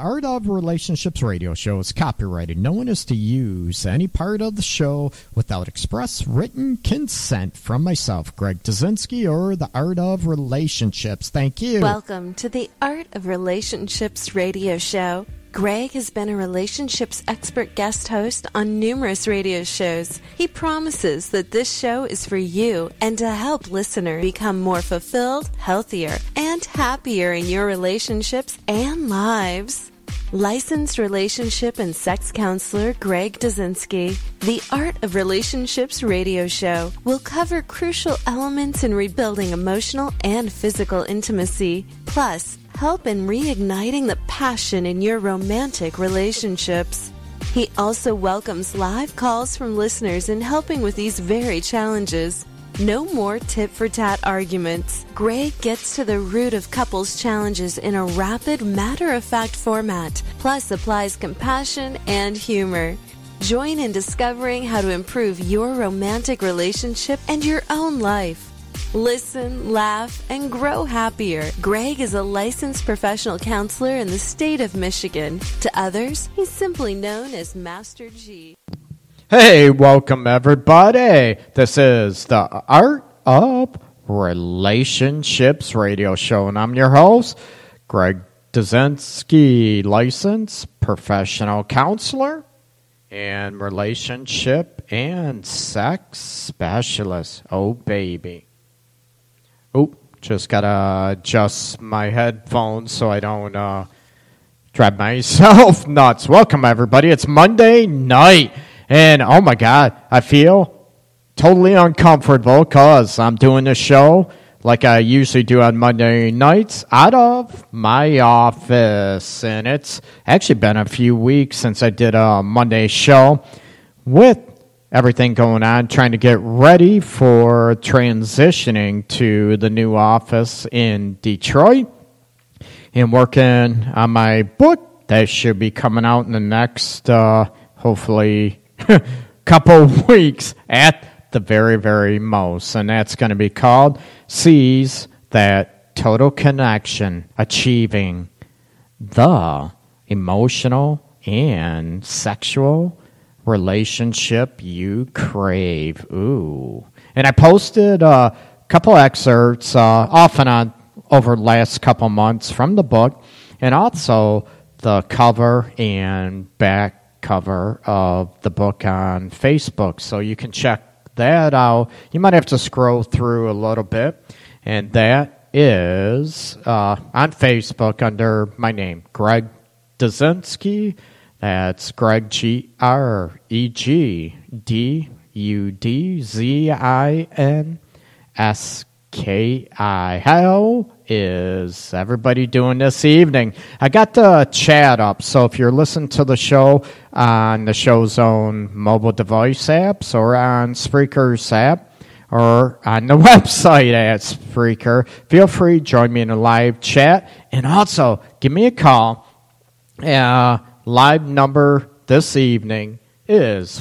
Art of Relationships radio show is copyrighted. No one is to use any part of the show without express written consent from myself, Greg Dazinski, or the Art of Relationships. Thank you. Welcome to the Art of Relationships radio show. Greg has been a relationships expert guest host on numerous radio shows. He promises that this show is for you and to help listeners become more fulfilled, healthier, and happier in your relationships and lives. Licensed relationship and sex counselor Greg Dazinski. The Art of Relationships radio show will cover crucial elements in rebuilding emotional and physical intimacy, plus help in reigniting the passion in your romantic relationships. He also welcomes live calls from listeners in helping with these very challenges. No more tit-for-tat arguments. Greg gets to the root of couples' challenges in a rapid, matter-of-fact format, plus applies compassion and humor. Join in discovering how to improve your romantic relationship and your own life. Listen, laugh, and grow happier. Greg is a licensed professional counselor in the state of Michigan. To others, he's simply known as Master G. Hey, welcome everybody. This is the Art of Relationships radio show, and I'm your host, Greg Dazinski, licensed professional counselor and relationship and sex specialist. Oh, baby. Oh, just gotta adjust my headphones so I don't drive myself nuts. Welcome, everybody. It's Monday night, and oh my God, I feel totally uncomfortable because I'm doing this show like I usually do on Monday nights out of my office, and it's actually been a few weeks since I did a Monday show with everything going on, trying to get ready for transitioning to the new office in Detroit and working on my book that should be coming out in the next, hopefully, couple weeks at the very, very most. And that's going to be called Seize That Total Connection, Achieving the Emotional and Sexual Relationship You Crave. Ooh. And I posted a couple excerpts off and on over the last couple months from the book, and also the cover and back cover of the book on Facebook. So you can check that out. You might have to scroll through a little bit, and that is on Facebook under my name, Greg Dazinski. That's Greg, Gregdudzinsky. How is everybody doing this evening? I got the chat up, so if you're listening to the show on the show's own mobile device apps or on Spreaker's app or on the website at Spreaker, feel free to join me in a live chat, and also give me a call. Live number this evening is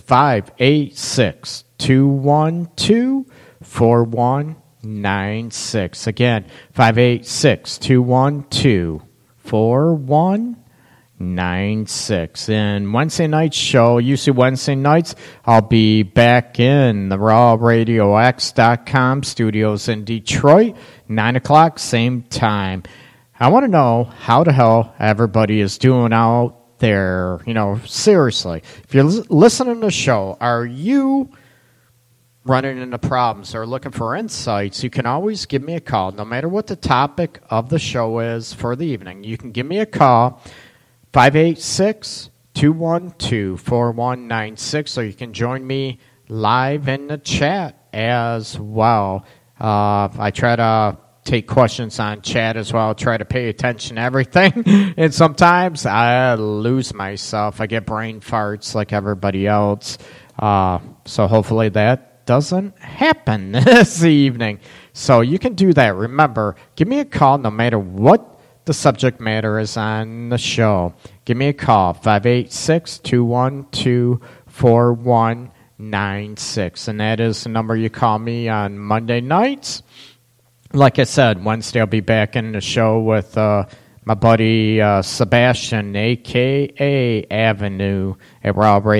586-212-4196. Again, 586-212-4196. And Wednesday night show, usually Wednesday nights, I'll be back in the RawRadioX.com studios in Detroit, 9 o'clock, same time. I want to know how the hell everybody is doing out there. You know, seriously, if you're listening to the show, are you running into problems or looking for insights? You can always give me a call, no matter what the topic of the show is for the evening. You can give me a call, 586-212-4196, or you can join me live in the chat as well. I try to take questions on chat as well, try to pay attention to everything, and sometimes I lose myself. I get brain farts like everybody else, so hopefully that doesn't happen this evening. So you can do that. Remember, give me a call no matter what the subject matter is on the show. Give me a call, 586-212-4196, and that is the number you call me on Monday nights. Like I said, Wednesday I'll be back in the show with my buddy Sebastian, a.k.a. Avenue, at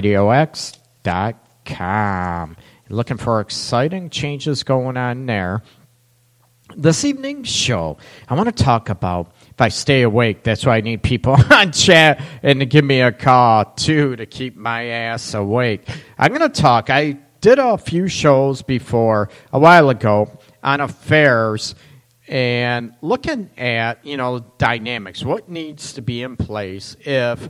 rawradiox.com. Looking for exciting changes going on there. This evening's show, I want to talk about, if I stay awake, that's why I need people on chat and to give me a call, too, to keep my ass awake. I'm going to talk. I did a few shows before, a while ago, on affairs and looking at, dynamics. What needs to be in place if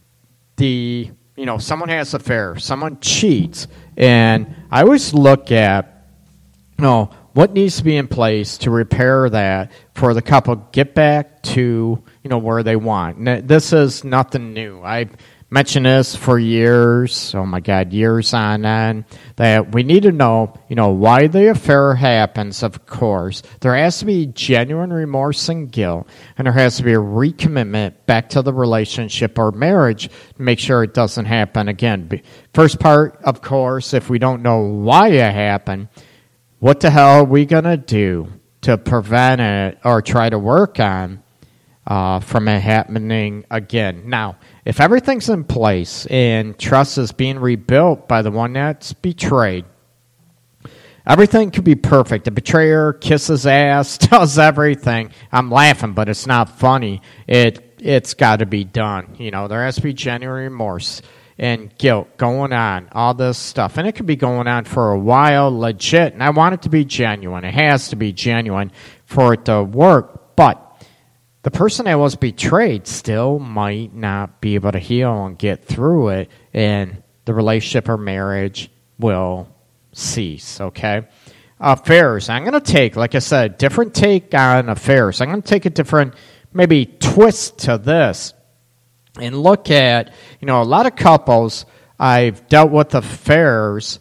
someone has an affair, someone cheats. And I always look at, what needs to be in place to repair that for the couple get back to, where they want. Now, this is nothing new. I've mentioned this for years, years on end, that we need to know, why the affair happens, of course. There has to be genuine remorse and guilt, and there has to be a recommitment back to the relationship or marriage to make sure it doesn't happen again. First part, of course, if we don't know why it happened, what the hell are we going to do to prevent it or try to work on from it happening again? Now, if everything's in place and trust is being rebuilt by the one that's betrayed, everything could be perfect. The betrayer kisses ass, does everything. I'm laughing, but it's not funny. It's got to be done. There has to be genuine remorse and guilt going on, all this stuff. And it could be going on for a while, legit. And I want it to be genuine. It has to be genuine for it to work. But the person that was betrayed still might not be able to heal and get through it. And the relationship or marriage will cease, okay? Affairs. I'm going to take, like I said, different take on affairs. I'm going to take a different, maybe, twist to this. And look at, a lot of couples, I've dealt with affairs,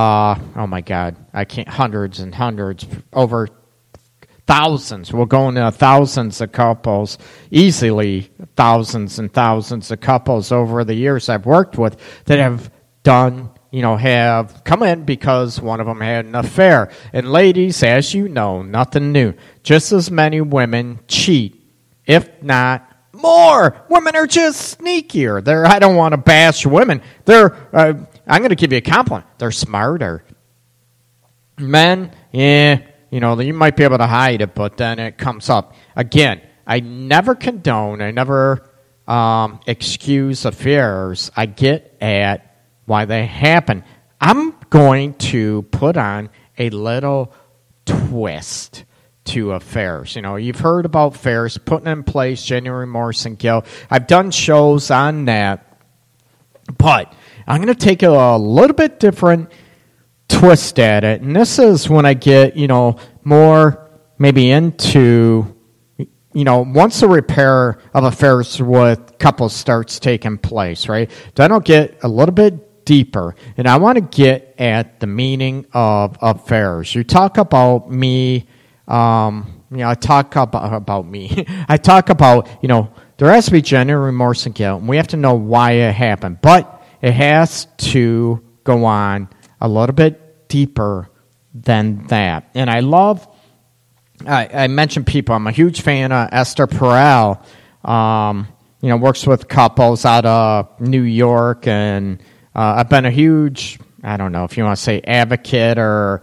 hundreds and hundreds, over thousands. We'll go into thousands of couples, easily thousands and thousands of couples over the years I've worked with that have done, have come in because one of them had an affair. And ladies, as you know, nothing new. Just as many women cheat, if not more. Women are just sneakier. I don't want to bash women. I'm going to give you a compliment. They're smarter. Men, you might be able to hide it, but then it comes up. Again, I never condone, I never excuse affairs. I get at why they happen. I'm going to put on a little twist to affairs. You've heard about affairs, putting in place genuine remorse and guilt. I've done shows on that, but I'm going to take a little bit different twist at it. And this is when I get, more maybe into, once the repair of affairs with couples starts taking place, right? Then I'll get a little bit deeper. And I want to get at the meaning of affairs. You talk about me. I talk about me. I talk about, there has to be genuine remorse and guilt, and we have to know why it happened. But it has to go on a little bit deeper than that. And I mentioned people. I'm a huge fan of Esther Perel. Works with couples out of New York, and I've been a huge, I don't know if you want to say advocate or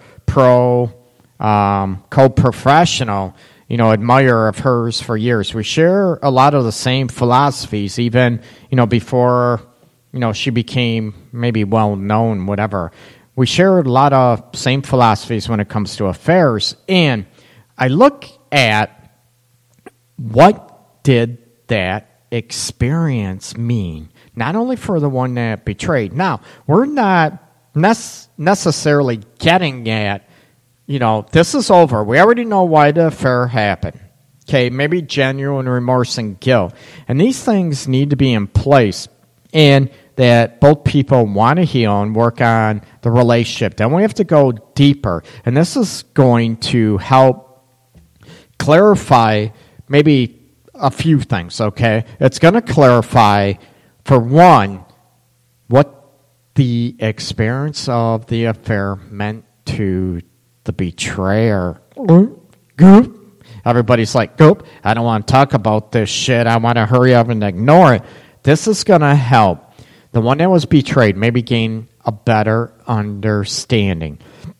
co-professional, admirer of hers for years. We share a lot of the same philosophies, even, before, she became maybe well-known, whatever. We share a lot of same philosophies when it comes to affairs. And I look at what did that experience mean, not only for the one that betrayed. Now, we're not necessarily getting at, this is over. We already know why the affair happened. Okay, maybe genuine remorse and guilt. And these things need to be in place, and that both people want to heal and work on the relationship. Then we have to go deeper. And this is going to help clarify maybe a few things, okay? It's going to clarify, for one, what the experience of the affair meant to the betrayer. everybody's like, "Goop, I don't want to talk about this shit. I want to hurry up and ignore it." This is going to help the one that was betrayed maybe gain a better understanding.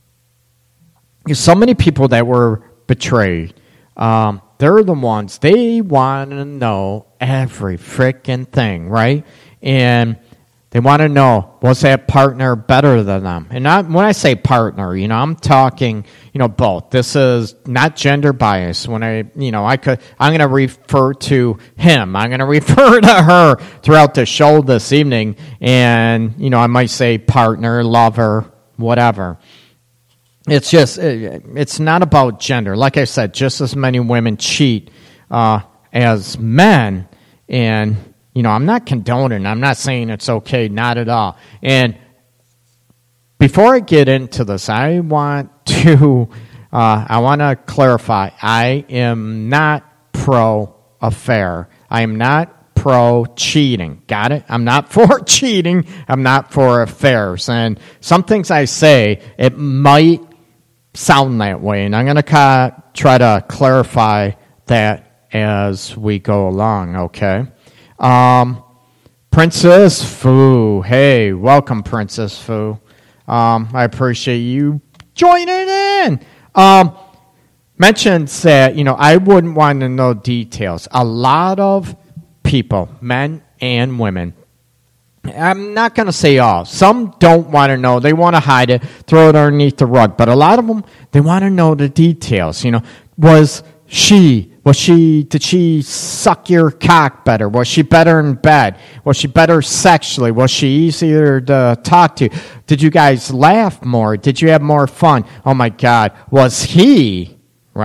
So many people that were betrayed, they're the ones, they want to know every freaking thing, right? And they want to know, was that partner better than them? And when I say partner, I'm talking, both. This is not gender bias. When I'm going to refer to him. I'm going to refer to her throughout the show this evening. And, I might say partner, lover, whatever. It's just, it's not about gender. Like I said, just as many women cheat as men. And, I'm not condoning. I'm not saying it's okay. Not at all. And before I get into this, I want to clarify. I am not pro-affair. I am not pro-cheating. Got it? I'm not for cheating. I'm not for affairs. And some things I say, it might sound that way. And I'm going to try to clarify that as we go along, okay? Princess Fu. Hey, welcome, Princess Fu. I appreciate you joining in. Mentions that, I wouldn't want to know details. A lot of people, men and women, I'm not going to say all. Some don't want to know. They want to hide it, throw it underneath the rug. But a lot of them, they want to know the details. Did she suck your cock better? Was she better in bed? Was she better sexually? Was she easier to talk to? Did you guys laugh more? Did you have more fun? Oh my God. Was he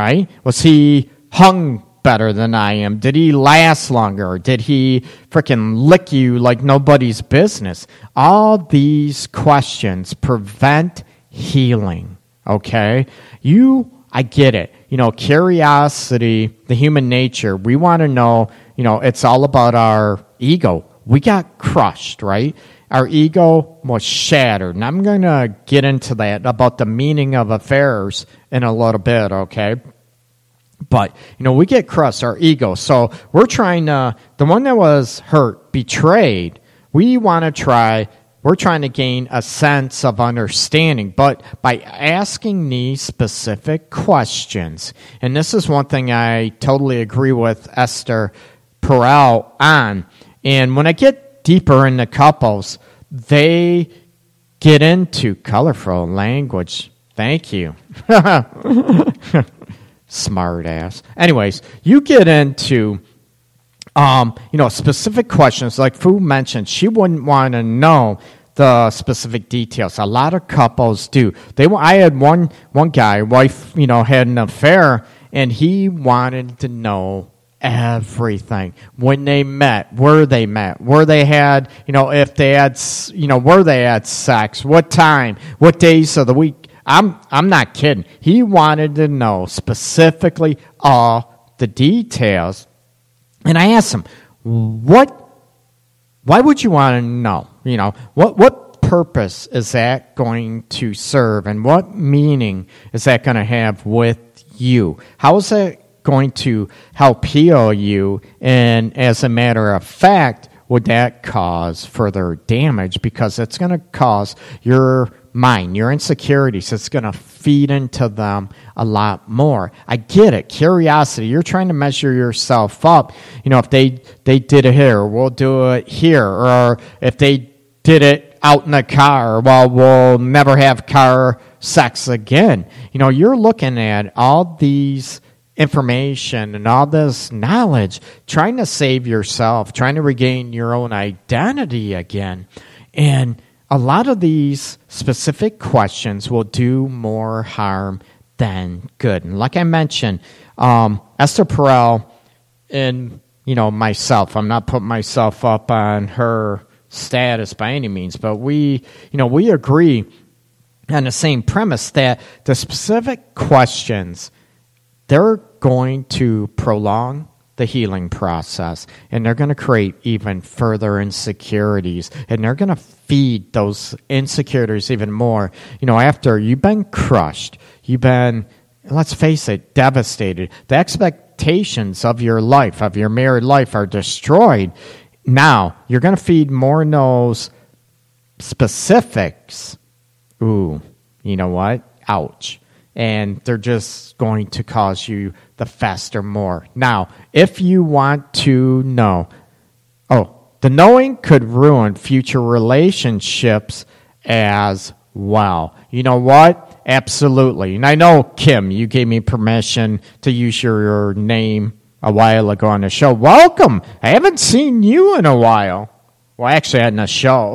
hung better than I am? Did he last longer? Did he freaking lick you like nobody's business? All these questions prevent healing, okay? I get it. Curiosity, the human nature, we want to know, it's all about our ego. We got crushed, right? Our ego was shattered. And I'm going to get into that about the meaning of affairs in a little bit, okay? But, we get crushed, our ego. So we're trying to, the one that was hurt, betrayed, we're trying to gain a sense of understanding, but by asking these specific questions. And this is one thing I totally agree with Esther Perel on. And when I get deeper into couples, they get into colorful language. Thank you. Smart ass. Anyways, you get into specific questions. Like Fu mentioned, she wouldn't want to know the specific details. A lot of couples do. I had one guy, wife, had an affair, and he wanted to know everything. When they met, where they met, where they had, if they had, where they had sex, what time, what days of the week. I'm not kidding. He wanted to know specifically all the details. And I asked him, why would you want to know? What purpose is that going to serve? And what meaning is that going to have with you? How is that going to help heal you? And as a matter of fact, would that cause further damage? Because it's going to cause your mind, your insecurities. It's going to feed into them a lot more. I get it. Curiosity. You're trying to measure yourself up. If they did it here, we'll do it here. Or if they did it out in the car, well, we'll never have car sex again. You're looking at all these information and all this knowledge, trying to save yourself, trying to regain your own identity again. And a lot of these specific questions will do more harm than good. And like I mentioned, Esther Perel and, myself, I'm not putting myself up on her status by any means, but we agree on the same premise that the specific questions, they're going to prolong the healing process, and they're going to create even further insecurities, and they're going to feed those insecurities even more. After you've been crushed, you've been let's face it, devastated. The expectations of your life, of your married life, are destroyed. Now, you're going to feed more in those specifics. Ooh, you know what? Ouch. And they're just going to cause you the fester more. Now, if you want to know, the knowing could ruin future relationships as well. You know what? Absolutely. And I know, Kim, you gave me permission to use your name a while ago on the show. Welcome. I haven't seen you in a while. Well, actually, I had a show.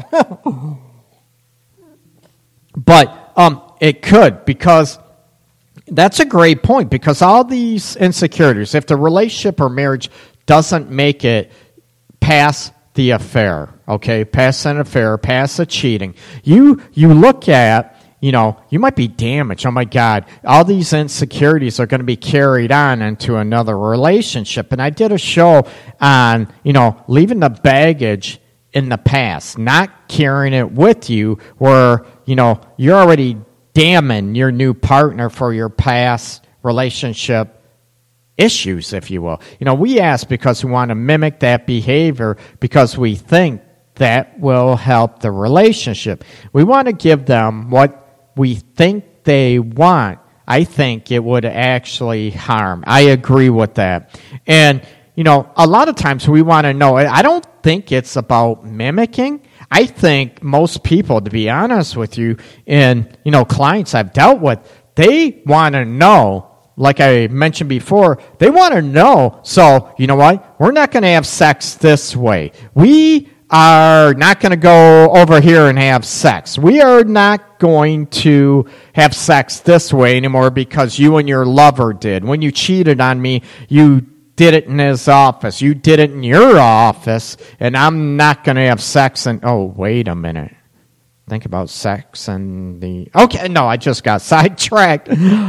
But it could, because that's a great point, because all these insecurities, if the relationship or marriage doesn't make it past the affair, okay, past an affair, past the cheating, you look at, you might be damaged. Oh, my God, all these insecurities are going to be carried on into another relationship. And I did a show on, leaving the baggage in the past, not carrying it with you, where, you're already damning your new partner for your past relationship issues, if you will. We ask because we want to mimic that behavior, because we think that will help the relationship. We want to give them what we think they want. I think it would actually harm. I agree with that. And, a lot of times we want to know. I don't think it's about mimicking. I think most people, to be honest with you, and, clients I've dealt with, they want to know. Like I mentioned before, they want to know. So, you know what? We're not going to have sex this way. We are not going to go over here and have sex. We are not going to have sex this way anymore because you and your lover did. When you cheated on me, you did it in his office. You did it in your office, and I'm not going to have sex. And oh, wait a minute. Think about sex and the... Okay, no, I just got sidetracked.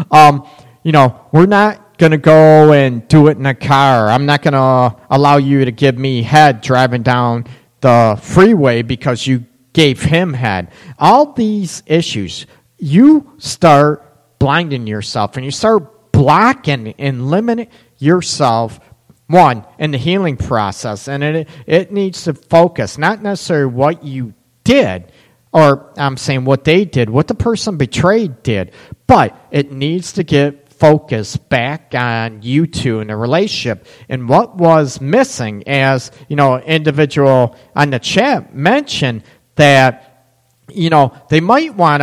We're not going to go and do it in a car. I'm not going to allow you to give me head driving down the freeway because you gave him head. All these issues, you start blinding yourself and you start blocking and limiting yourself, one, in the healing process. And it needs to focus, not necessarily what you did, or I'm saying what they did, what the person betrayed did, but it needs to get focus back on you two in a relationship and what was missing. As individual on the chat mentioned that they might want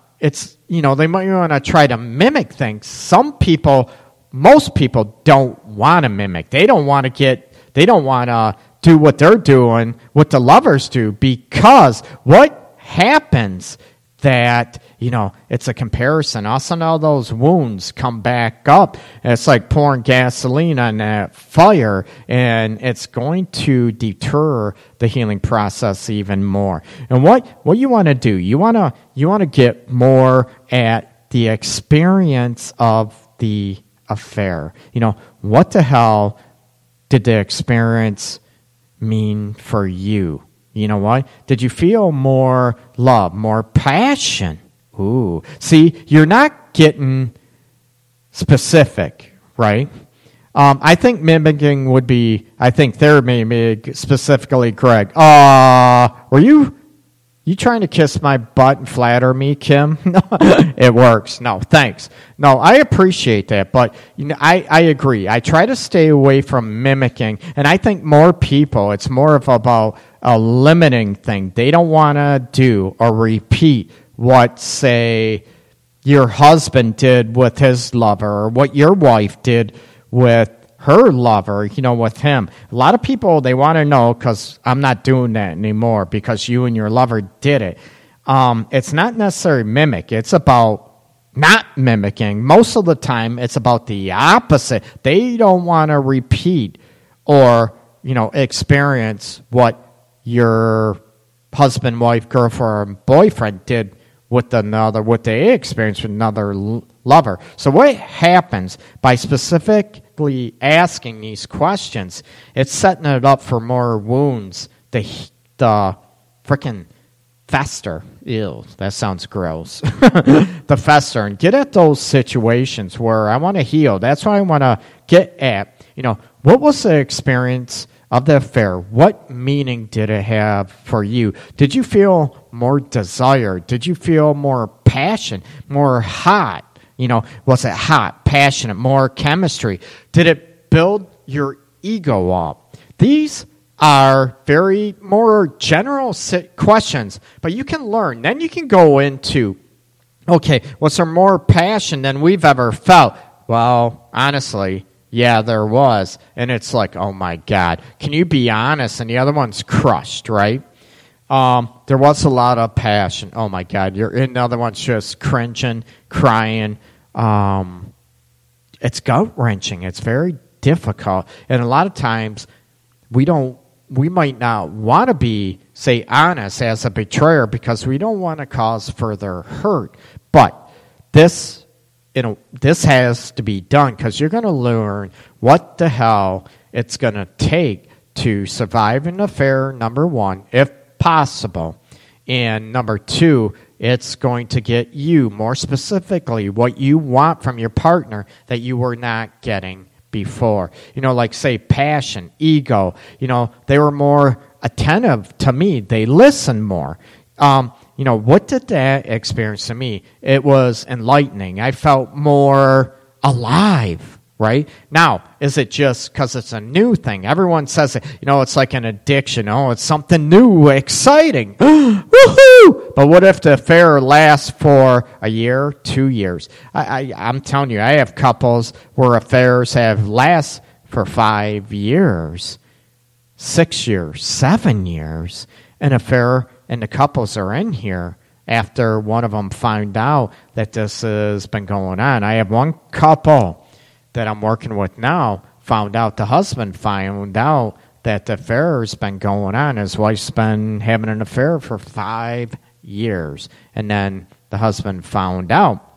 to try to mimic things. Most people don't want to mimic. They don't want to do what they're doing, what the lovers do, because what happens that it's a comparison. Also, all those wounds come back up. And it's like pouring gasoline on that fire, and it's going to deter the healing process even more. And what you want to do, you want to get more at the experience of the affair. What the hell did the experience mean for you? You know what? Did you feel more love, more passion? Ooh. See, you're not getting specific, right? I think mimicking would be, I think there may be specifically, Greg. Were you trying to kiss my butt and flatter me, Kim? No, it works. No, thanks. No, I appreciate that, but I agree. I try to stay away from mimicking, and I think more people, it's more of about a limiting thing. They don't want to do or repeat what, say, your husband did with his lover, or what your wife did with her lover, with him. A lot of people, they want to know, because I'm not doing that anymore because you and your lover did it. It's not necessarily mimic. It's about not mimicking. Most of the time, it's about the opposite. They don't want to repeat or, experience what your husband, wife, girlfriend, boyfriend did with another, what they experienced with another lover. So what happens by specifically asking these questions, it's setting it up for more wounds. The freaking fester. Ew, that sounds gross. The fester, and get at those situations where I want to heal. That's what I want to get at. What was the experience of the affair? What meaning did it have for you? Did you feel more desire? Did you feel more passion, more hot? Was it hot, passionate, more chemistry? Did it build your ego up? These are very more general questions, but you can learn. Then you can go into, okay, was there more passion than we've ever felt? Well, honestly, yeah, there was. And it's like, oh my God, can you be honest? And the other one's crushed, right? There was a lot of passion. Oh my God, and the other one's just cringing, crying. It's gut-wrenching. It's very difficult. And a lot of times we might not want to be, say, honest as a betrayer because we don't want to cause further hurt. But this has to be done because you're going to learn what the hell it's going to take to survive an affair, number one, if possible. And number two, it's going to get you, more specifically, what you want from your partner that you were not getting before. Like, say, passion, ego. They were more attentive to me. They listened more. What did that experience to me? It was enlightening. I felt more alive, right? Now, is it just because it's a new thing? Everyone says it. It's like an addiction. Oh, it's something new, exciting. Woohoo! But what if the affair lasts for a year, 2 years? I'm telling you, I have couples where affairs have last for 5 years, 6 years, 7 years. An affair, and the couples are in here after one of them found out that this has been going on. I have one couple that I'm working with now, the husband found out that the affair has been going on. His wife's been having an affair for 5 years. And then the husband found out.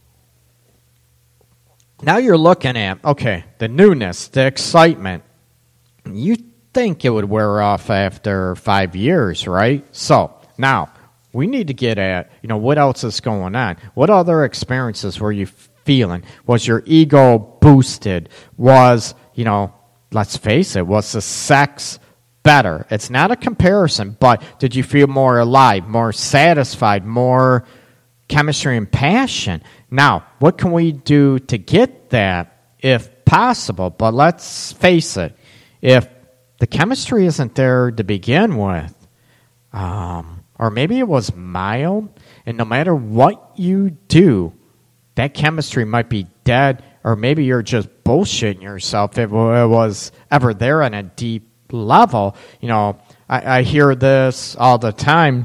Now you're looking at, okay, the newness, the excitement. You think it would wear off after 5 years, right? So now we need to get at, what else is going on? What other experiences were you feeling? Was your ego boosted? Was, let's face it, was the sex better? It's not a comparison, but did you feel more alive, more satisfied, more chemistry and passion? Now, what can we do to get that if possible? But let's face it, if the chemistry isn't there to begin with, or maybe it was mild, and no matter what you do, that chemistry might be dead, or maybe you're just bullshitting yourself if it was ever there on a deep level. I hear this all the time.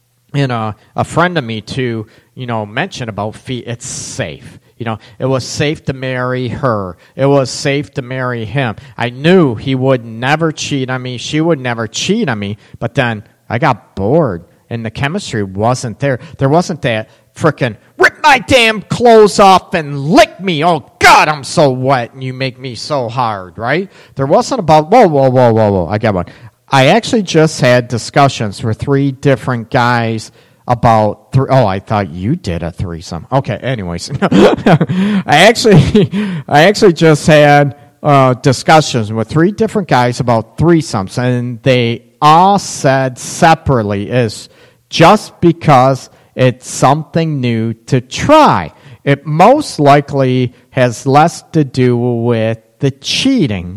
A friend of me too, mentioned about it's safe. It was safe to marry her. It was safe to marry him. I knew he would never cheat on me. She would never cheat on me. But then I got bored, and the chemistry wasn't there. There wasn't that frickin' rip my damn clothes off and lick me. Oh, God, I'm so wet, and you make me so hard, right? There wasn't about, whoa. I got one. I actually just had discussions with 3 different guys about I thought you did a threesome. Okay, anyways. I actually just had discussions with 3 different guys about threesomes, and they all said separately is just because it's something new to try. It most likely has less to do with the cheating.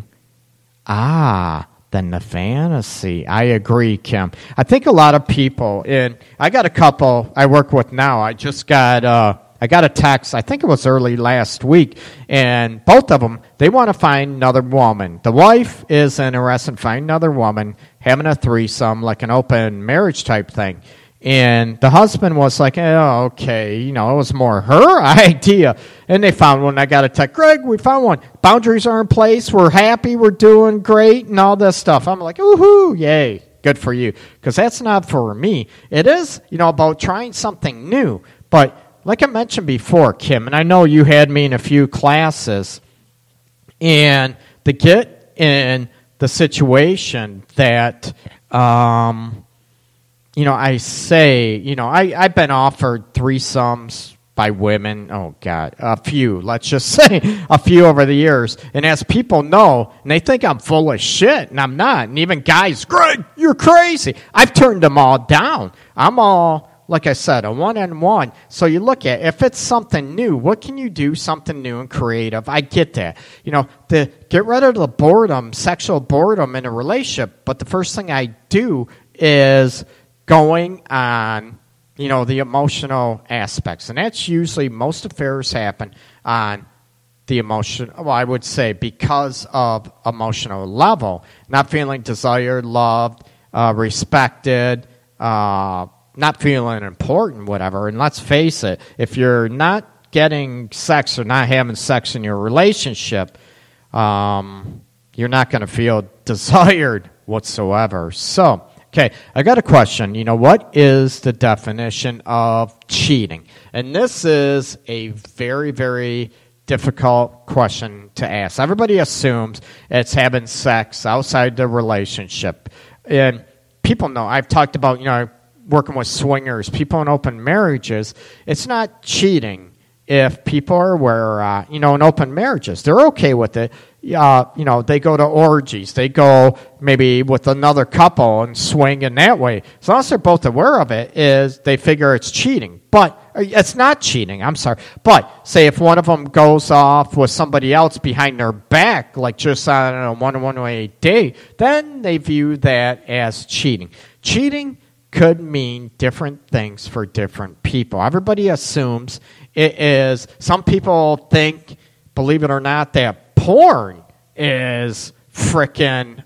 Than the fantasy. I agree, Kim. I think a lot of people, and I got a couple I work with now. I got a text, I think it was early last week, and both of them, they want to find another woman. The wife is interested in finding another woman, having a threesome, like an open marriage type thing. And the husband was like, okay, it was more her idea. And they found one. I got a text, Greg, we found one. Boundaries are in place. We're happy. We're doing great and all this stuff. I'm like, woohoo, yay, good for you. Because that's not for me. It is, about trying something new. But like I mentioned before, Kim, and I know you had me in a few classes, and to get in the situation that I say, I've been offered threesomes by women. Oh, God, a few. Let's just say a few over the years. And as people know, and they think I'm full of shit, and I'm not. And even guys, Greg, you're crazy. I've turned them all down. I'm all, like I said, a one-on-one. So you look at, if it's something new, what can you do, something new and creative? I get that. To get rid of the boredom, sexual boredom in a relationship. But the first thing I do is going on, the emotional aspects. And that's usually, most affairs happen on the emotion, I would say because of emotional level. Not feeling desired, loved, respected, not feeling important, whatever. And let's face it, if you're not getting sex or not having sex in your relationship, you're not going to feel desired whatsoever. So, okay, I got a question. What is the definition of cheating? And this is a very, very difficult question to ask. Everybody assumes it's having sex outside the relationship. And people know, I've talked about, working with swingers, people in open marriages. It's not cheating if people are aware, in open marriages. They're okay with it. They go to orgies. They go maybe with another couple and swing in that way. As long as they're both aware of it, they figure it's cheating. But it's not cheating. I'm sorry. But say if one of them goes off with somebody else behind their back, like just on a one-way date, then they view that as cheating. Cheating could mean different things for different people. Everybody assumes it is. Some people think, believe it or not, that porn is frickin'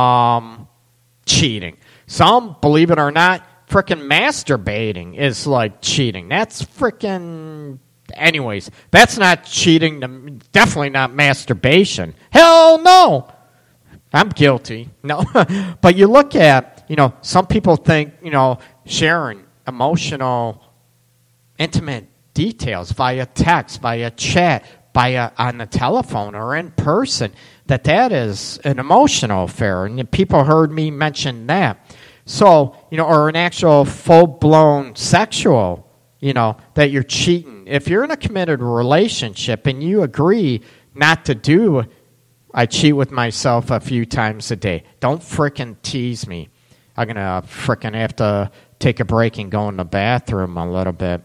cheating. Some, believe it or not, frickin' masturbating is like cheating. That's frickin'... Anyways, that's not cheating. Definitely not masturbation. Hell no! I'm guilty. No. But you look at, some people think, sharing emotional, intimate details via text, via chat, on the telephone or in person, that is an emotional affair. And people heard me mention that. So, or an actual full-blown sexual, that you're cheating. If you're in a committed relationship and you agree not to do, I cheat with myself a few times a day. Don't frickin' tease me. I'm going to frickin' have to take a break and go in the bathroom a little bit.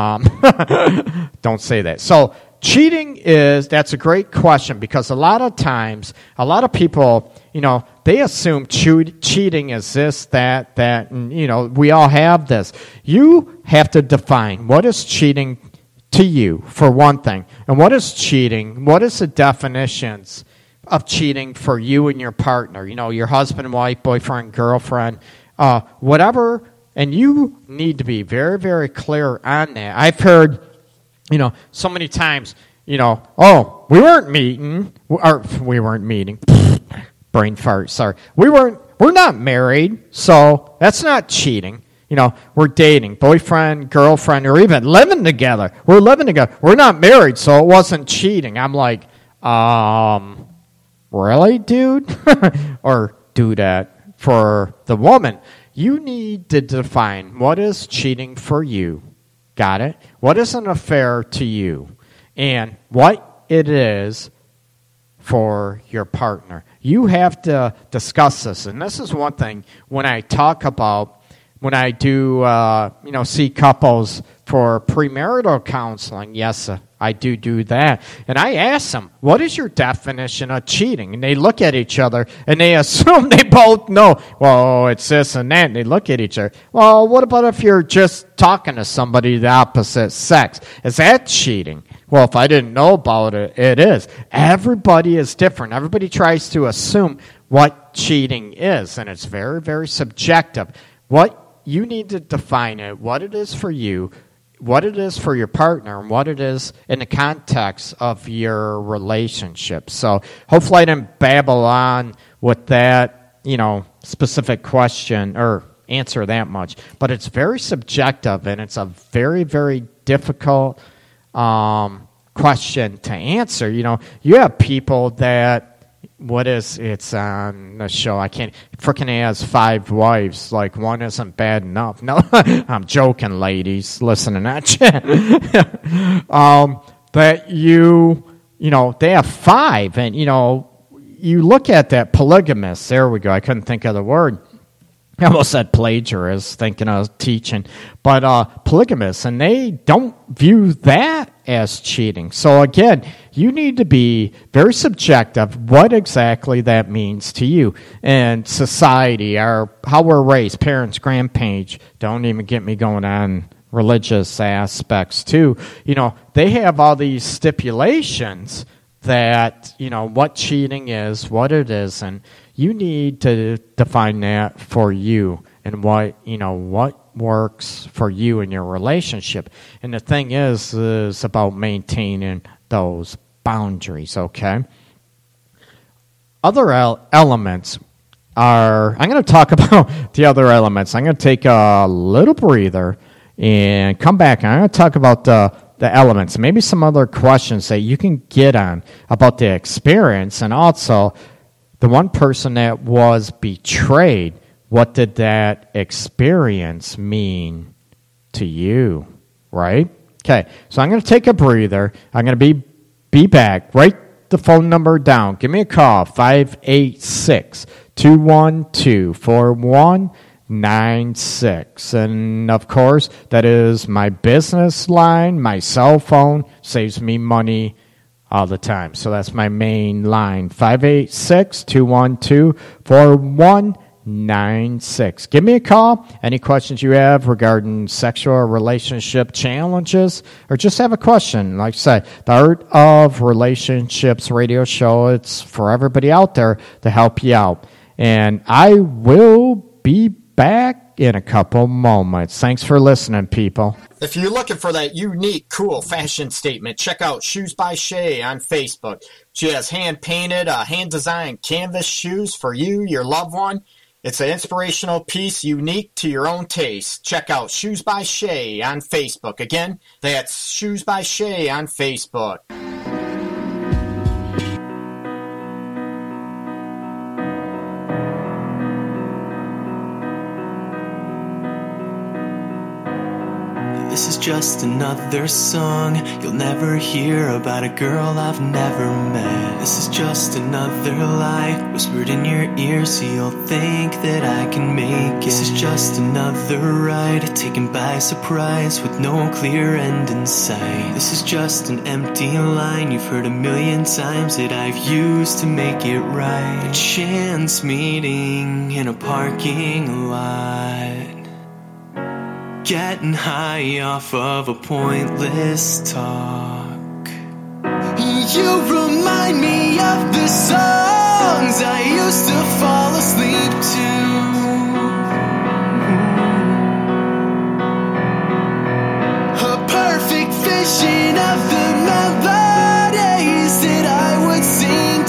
Don't say that. So cheating that's a great question because a lot of times, a lot of people, they assume cheating is this, that, and, we all have this. You have to define what is cheating to you, for one thing. And what is cheating? What is the definitions of cheating for you and your partner? Your husband, wife, boyfriend, girlfriend, whatever. And you need to be very, very clear on that. I've heard, so many times, oh, we weren't meeting. Brain fart, sorry. We're not married, so that's not cheating. We're dating, boyfriend, girlfriend, or even living together. We're living together. We're not married, so it wasn't cheating. I'm like, really, dude? Or do that for the woman. You need to define what is cheating for you. Got it? What is an affair to you? And what it is for your partner. You have to discuss this. And this is one thing when I do, see couples for premarital counseling. Yes, I do that. And I ask them, what is your definition of cheating? And they look at each other and they assume they both know. Well, it's this and that. And they look at each other. Well, what about if you're just talking to somebody of the opposite sex? Is that cheating? Well, if I didn't know about it, it is. Everybody is different. Everybody tries to assume what cheating is. And it's very, very subjective. What you need to define it, what it is for you, what it is for your partner, and what it is in the context of your relationship. So hopefully I didn't babble on with that, specific question or answer that much. But it's very subjective, and it's a very, very difficult question to answer. You have people that, it's on the show. I can't, frickin' has 5 wives. Like, one isn't bad enough. No, I'm joking, ladies. Listen to that shit. That they have 5, and, you look at that polygamous. There we go. I couldn't think of the word. I almost said plagiarist, thinking of teaching, but polygamous, and they don't view that as cheating. So again, you need to be very subjective what exactly that means to you. And society, how we're raised, parents, grandparents, don't even get me going on religious aspects too. They have all these stipulations that, what cheating is, what it isn't. You need to define that for you and what works for you in your relationship. And the thing is about maintaining those boundaries, okay? Other elements are, I'm going to talk about the other elements. I'm going to take a little breather and come back, and I'm going to talk about the elements, maybe some other questions that you can get on about the experience, and also the one person that was betrayed, what did that experience mean to you, right? Okay, so I'm going to take a breather. I'm going to be back. Write the phone number down. Give me a call, 586-212-4196. And, of course, that is my business line. My cell phone saves me money all the time. So that's my main line, 586-212-4196. Give me a call. Any questions you have regarding sexual or relationship challenges, or just have a question. Like I said, the Art of Relationships radio show, it's for everybody out there to help you out. And I will be back in a couple moments. Thanks for listening, people. If you're looking for that unique, cool fashion statement, check out Shoes by Shay on Facebook. She has hand-painted, hand-designed canvas shoes for you, your loved one. It's an inspirational piece unique to your own taste. Check out Shoes by Shay on Facebook. Again, that's Shoes by Shay on Facebook. This is just another song you'll never hear about a girl I've never met. This is just another lie whispered in your ear so you'll think that I can make it. This is just another ride taken by surprise with no clear end in sight. This is just an empty line you've heard 1,000,000 times that I've used to make it right. A chance meeting in a parking lot, getting high off of a pointless talk. You remind me of the songs I used to fall asleep to. A perfect vision of the melodies that I would sing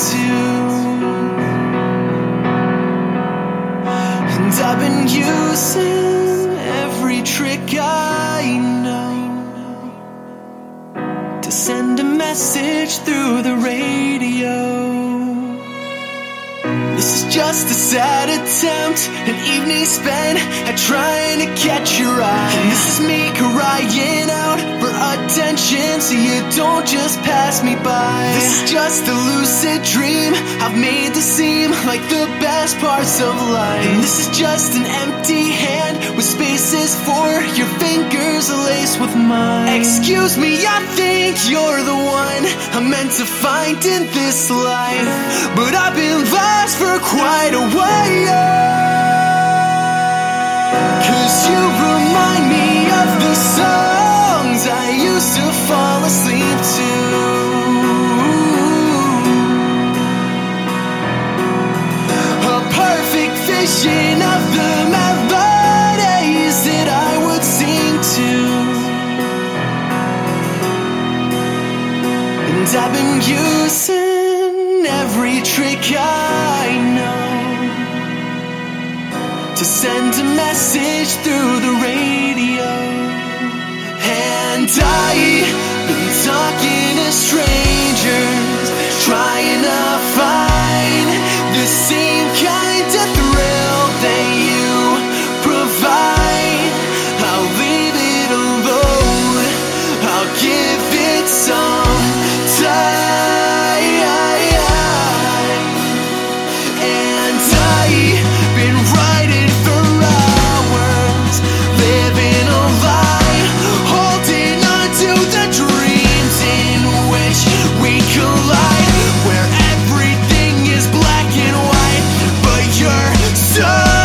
to. And I've been using every trick I know to send a message through the radio. This is just a sad attempt, an evening spent at trying to catch your eye. And this is me crying out for attention so you don't just pass me by. This is just a lucid dream I've made to seem like the best parts of life. And this is just an empty hand with spaces for your fingers laced with mine. Excuse me, I think you're the one I'm meant to find in this life, but I've been lost for quite a while. 'Cause you remind me of the songs I used to fall asleep to. A perfect vision of the melodies that I would sing to. And I've been using every trick I know to send a message through the radio. And I've been talking to strangers, trying to find same kind of thrill that you provide. I'll leave it alone. I'll give it some time. And I've been writing for hours, living a lie, holding on to the dreams in which we collide, where everything is black and white, but you're so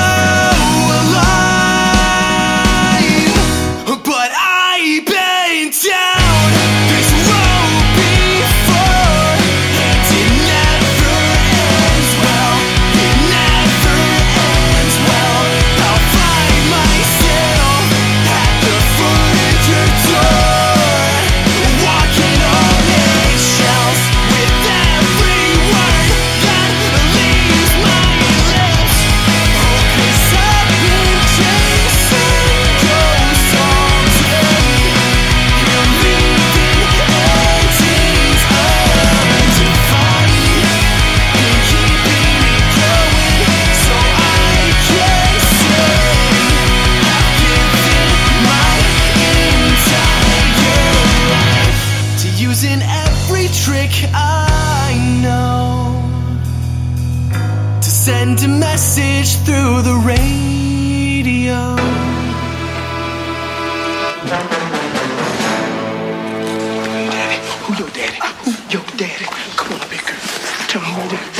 alive. But I've been down this road before, and it never ends well. It never ends well. I'll find myself at the foot of your door, walking on eggshells with every word that leaves my lips. 'Cause I've been chasing ghosts all day, and leaving endings undefined, and keeping it going so I can say I've given my entire life to using every trick I know to send a message through the radio. Daddy, who your daddy? Your daddy. Come on, big girl. Tell me who your daddy.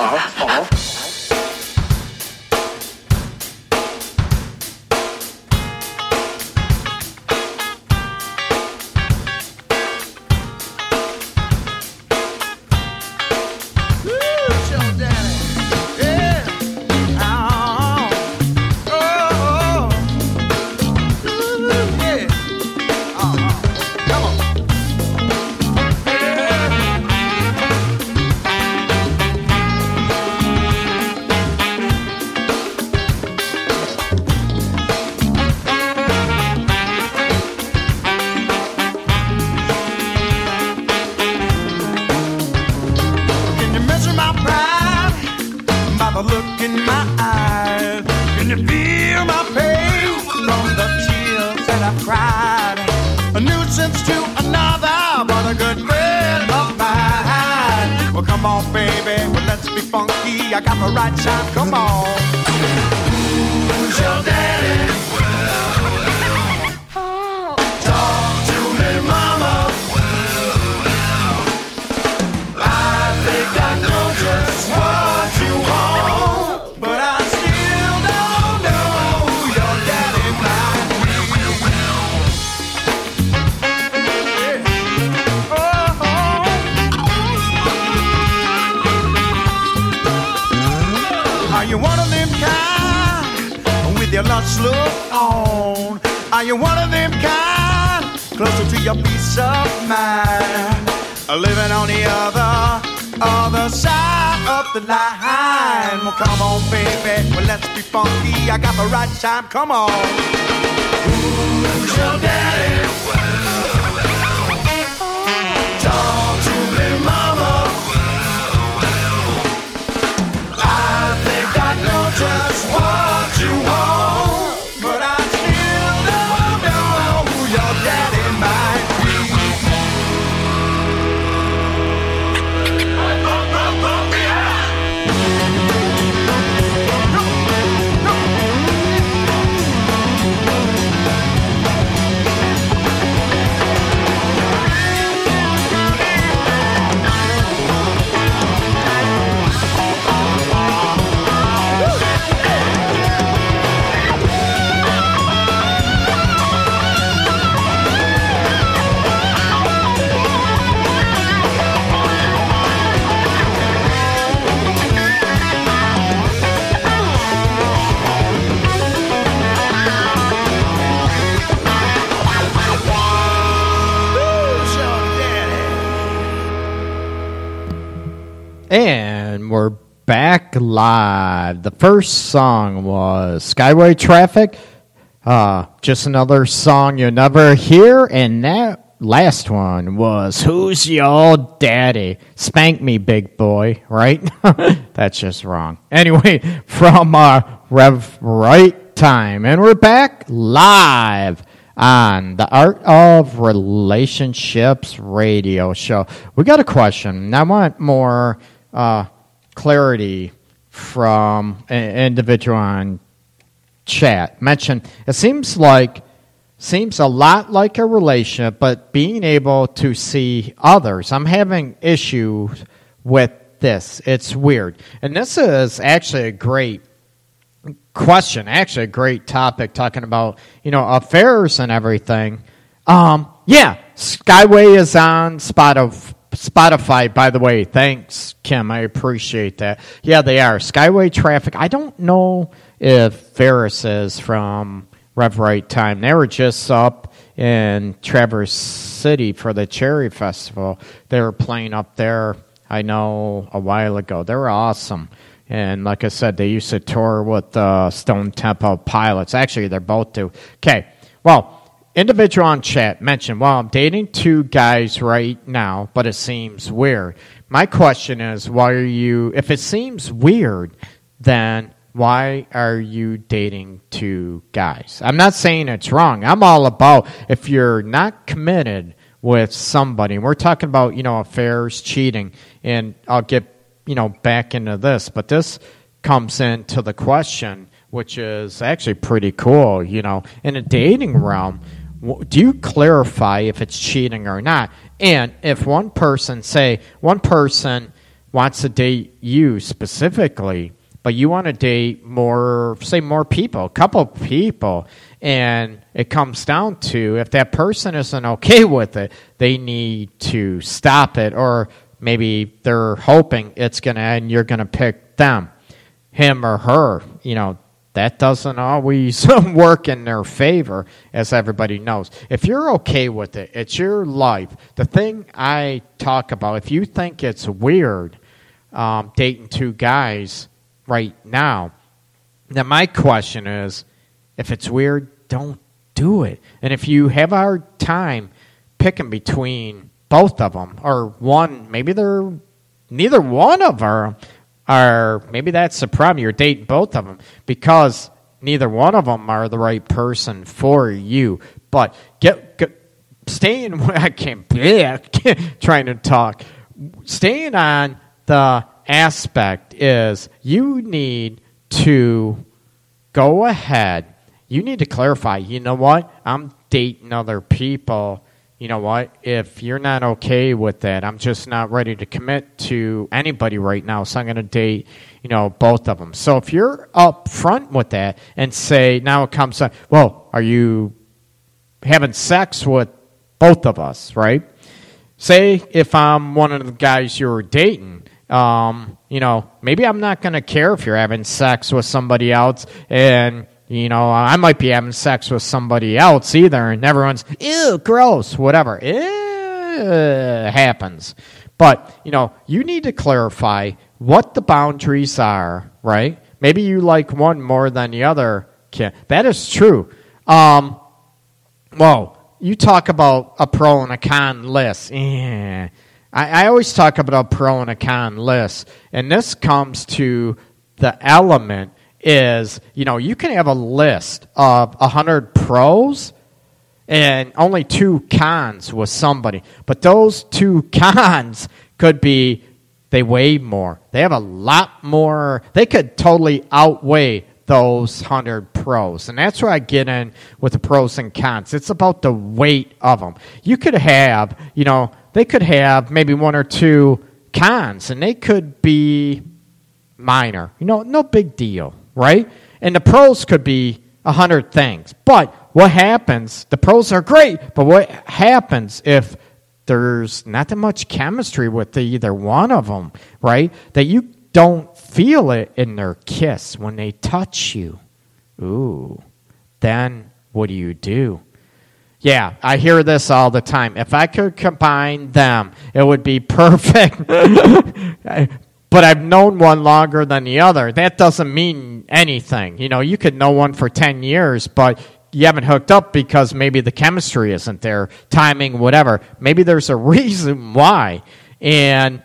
Can you measure my pride by the look in my eyes? Can you feel my pain from the tears that I've cried? A nuisance to another, but a good friend of mine. Well, come on, baby, well, let's be funky. I got the right time, come on. Who's your daddy? Talk to me, mama. I think I know just what you want, but I still don't know who your daddy might be. Are you one of them kind with your lust look on? Are you one of them kind closer to your peace of mind? Living on the other side of the line. Well, come on, baby, well, let's be funky. I got the right time, come on. Who's your daddy? Talk to me, mama. I think I know just what you want, but I still don't know who your daddy might be. And we're back live. The first song was Skyway Traffic. Just another song you'll never hear. And that last one was Who's Your Daddy? Spank Me, Big Boy, right? That's just wrong. Anyway, from Rev Right Time. And we're back live on the Art of Relationships radio show. We got a question, and I want more clarity from an individual on chat. Mentioned it seems a lot like a relationship, but being able to see others. I'm having issues with this. It's weird. And this is actually a great question, actually a great topic, talking about, affairs and everything. Yeah, Skyway is on Spotify, by the way. Thanks, Kim. I appreciate that. Yeah, they are. Skyway Traffic. I don't know if Ferris is from Rev Right Time. They were just up in Traverse City for the Cherry Festival. They were playing up there, I know, a while ago. They were awesome. And like I said, they used to tour with Stone Temple Pilots. Actually, they're both do. Okay, well, individual on chat mentioned, well, I'm dating 2 guys right now, but it seems weird. My question is, if it seems weird, then why are you dating 2 guys? I'm not saying it's wrong. I'm all about if you're not committed with somebody. We're talking about, affairs, cheating, and I'll get, back into this. But this comes into the question, which is actually pretty cool, in a dating realm. Do you clarify if it's cheating or not? And if one person wants to date you specifically, but you want to date more people, a couple people, and it comes down to if that person isn't okay with it, they need to stop it, or maybe they're hoping it's going to end, you're going to pick them, him or her. That doesn't always work in their favor, as everybody knows. If you're okay with it, it's your life. The thing I talk about, if you think it's weird dating 2 guys right now, then my question is, if it's weird, don't do it. And if you have a hard time picking between both of them, or one, maybe they're neither one of them, or maybe that's the problem, you're dating both of them because neither one of them are the right person for you. But staying trying to talk. Staying on the aspect is you need to go ahead. You need to clarify, you know what? I'm dating other people. You know what? If you're not okay with that, I'm just not ready to commit to anybody right now, so I'm going to date, both of them. So if you're up front with that and say, now it comes up, well, are you having sex with both of us, right? Say if I'm one of the guys you're dating, maybe I'm not going to care if you're having sex with somebody else, and I might be having sex with somebody else either, and everyone's, ew, gross, whatever. It happens. But, you need to clarify what the boundaries are, right? Maybe you like one more than the other. That is true. Well, you talk about a pro and a con list. Yeah. I always talk about a pro and a con list, and this comes to the element is, you can have a list of 100 pros and only 2 cons with somebody. But those 2 cons could be, they weigh more. They have a lot more. They could totally outweigh those 100 pros. And that's where I get in with the pros and cons. It's about the weight of them. You could have, they could have maybe 1 or 2 cons, and they could be minor. No big deal. Right? And the pros could be 100 things. But what happens, the pros are great, but what happens if there's not that much chemistry with either one of them, right? That you don't feel it in their kiss when they touch you. Ooh. Then what do? Yeah, I hear this all the time. If I could combine them, it would be perfect. But I've known one longer than the other. That doesn't mean anything. You could know one for 10 years, but you haven't hooked up because maybe the chemistry isn't there, timing, whatever. Maybe there's a reason why. And,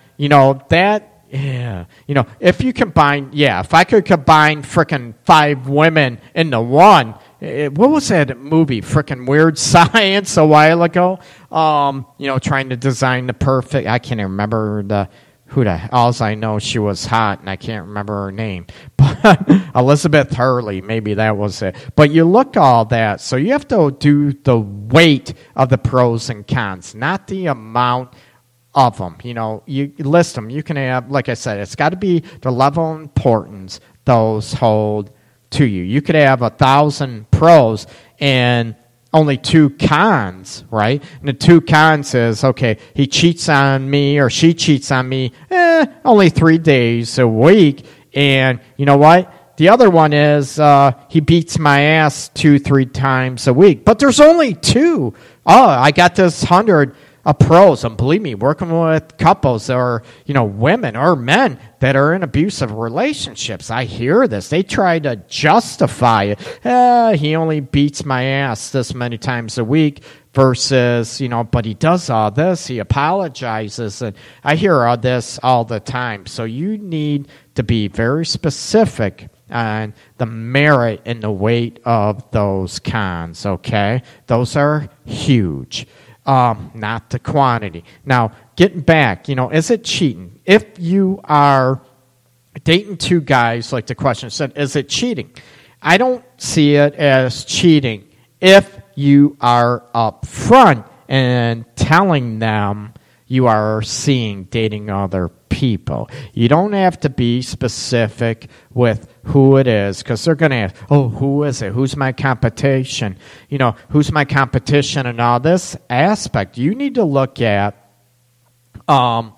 if you combine, if I could combine frickin' 5 women into one, what was that movie? Frickin' Weird Science a while ago. Trying to design the perfect, I can't even remember all I know, she was hot, and I can't remember her name. But Elizabeth Hurley, maybe that was it. But you look all that, so you have to do the weight of the pros and cons, not the amount of them. You list them. You can have, like I said, it's got to be the level of importance those hold to you. You could have 1,000 pros and only 2 cons, right? And the 2 cons is, okay, he cheats on me or she cheats on me only 3 days a week. And you know what? The other one is he beats my ass 2-3 times a week. But there's only 2. Oh, I got this 100 pros. And believe me, working with couples or, women or men that are in abusive relationships, I hear this. They try to justify it. He only beats my ass this many times a week versus, but he does all this. He apologizes. And I hear all this all the time. So you need to be very specific on the merit and the weight of those cons, okay? Those are huge. Not the quantity. Now, getting back, is it cheating? If you are dating 2 guys, like the question said, is it cheating? I don't see it as cheating if you are upfront and telling them you are dating other people. You don't have to be specific with who it is, because they're going to ask, who is it? Who's my competition? Who's my competition and all this aspect. You need to look at, and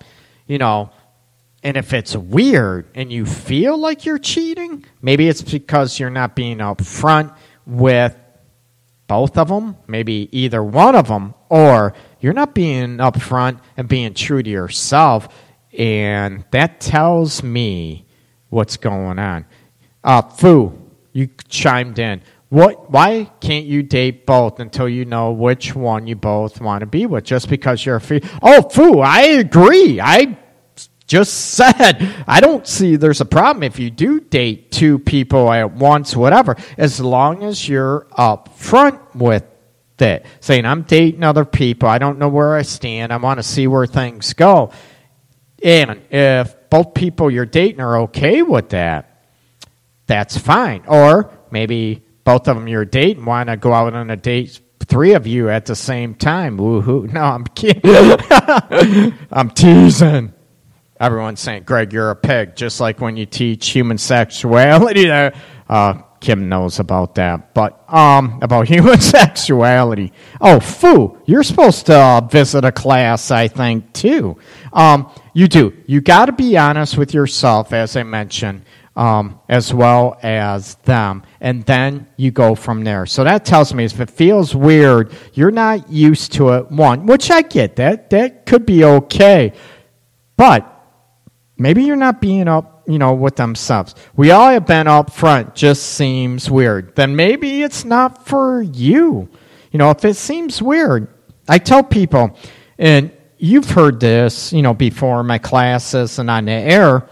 if it's weird and you feel like you're cheating, maybe it's because you're not being upfront with both of them, maybe either one of them, or you're not being upfront and being true to yourself, and that tells me what's going on. Fu, you chimed in. Why can't you date both until you know which one you both want to be with? Just because you're a Fu, I agree. I just said I don't see there's a problem if you do date 2 people at once, whatever, as long as you're upfront with it. Saying, I'm dating other people. I don't know where I stand. I want to see where things go. And if both people you're dating are okay with that, that's fine. Or maybe both of them you're dating want to go out on a date, 3 of you at the same time. Woohoo. No, I'm kidding. I'm teasing. Everyone's saying, Greg, you're a pig, just like when you teach human sexuality. Kim knows about that, but about human sexuality. Fu, you're supposed to visit a class, I think, too. You do. You got to be honest with yourself, as I mentioned, as well as them, and then you go from there. So that tells me if it feels weird, you're not used to it, which I get that could be okay, but maybe you're not being up, with themselves. We all have been up front, just seems weird. Then maybe it's not for you. If it seems weird, I tell people, and you've heard this, before in my classes and on the air,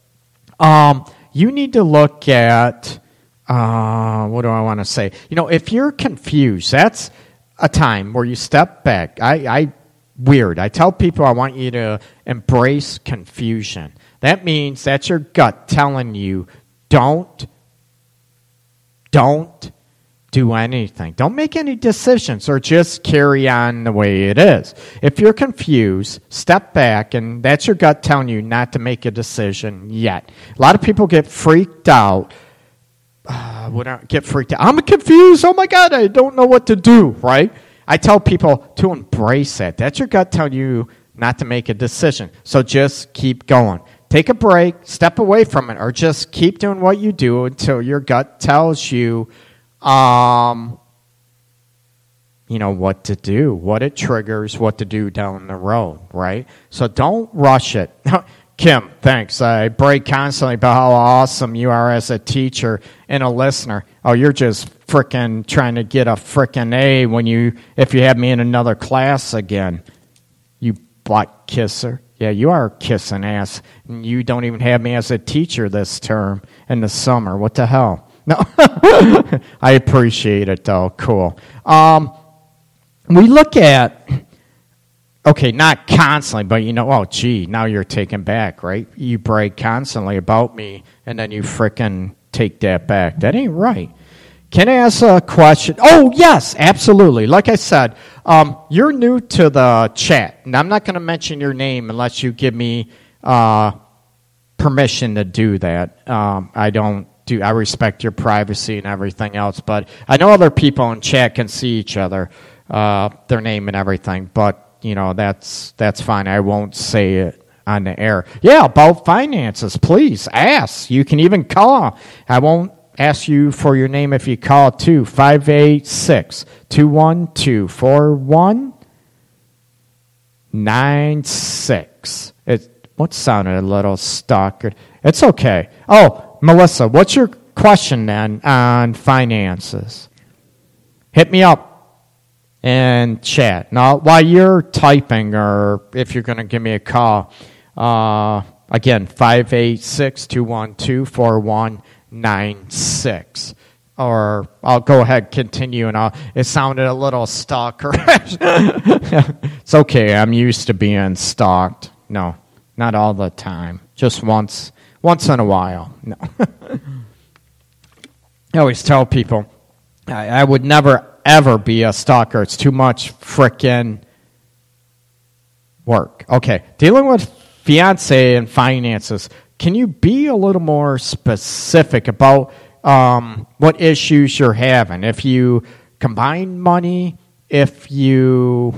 you need to look at, what do I want to say? If you're confused, that's a time where you step back. I tell people I want you to embrace confusion. That means that's your gut telling you don't do anything. Don't make any decisions or just carry on the way it is. If you're confused, step back, and that's your gut telling you not to make a decision yet. A lot of people get freaked out. I'm confused. Oh, my God, I don't know what to do, right? I tell people to embrace that. That's your gut telling you not to make a decision. So just keep going. Take a break, step away from it, or just keep doing what you do until your gut tells you, what to do, what it triggers, what to do down the road, right? So don't rush it. Kim, thanks. I brag constantly about how awesome you are as a teacher and a listener. Oh, you're just frickin' trying to get a frickin' A if you have me in another class again. You butt kisser. Yeah, you are kissing ass. And you don't even have me as a teacher this term in the summer. What the hell? No, I appreciate it though. Cool. We look at, okay, not constantly, but oh, gee, now you're taken back, right? You brag constantly about me, and then you frickin' take that back. That ain't right. Can I ask a question? Oh, yes, absolutely. Like I said, you're new to the chat, and I'm not going to mention your name unless you give me permission to do that. I respect your privacy and everything else, but I know other people in chat can see each other, their name and everything, but, that's fine. I won't say it on the air. Yeah, about finances, please ask. You can even call. I won't ask you for your name if you call too. 586-212-4196. What sounded a little stalker? It's okay. Oh, Melissa, what's your question then on finances? Hit me up and chat. Now, while you're typing, or if you're going to give me a call, again, 586-212-4196. Or I'll go ahead, continue, and it sounded a little stalker. It's okay, I'm used to being stalked. No, not all the time. Just once in a while. No. I always tell people, I would never, ever be a stalker. It's too much frickin' work. Okay, dealing with fiance and finances. Can you be a little more specific about what issues you're having? If you combine money, if you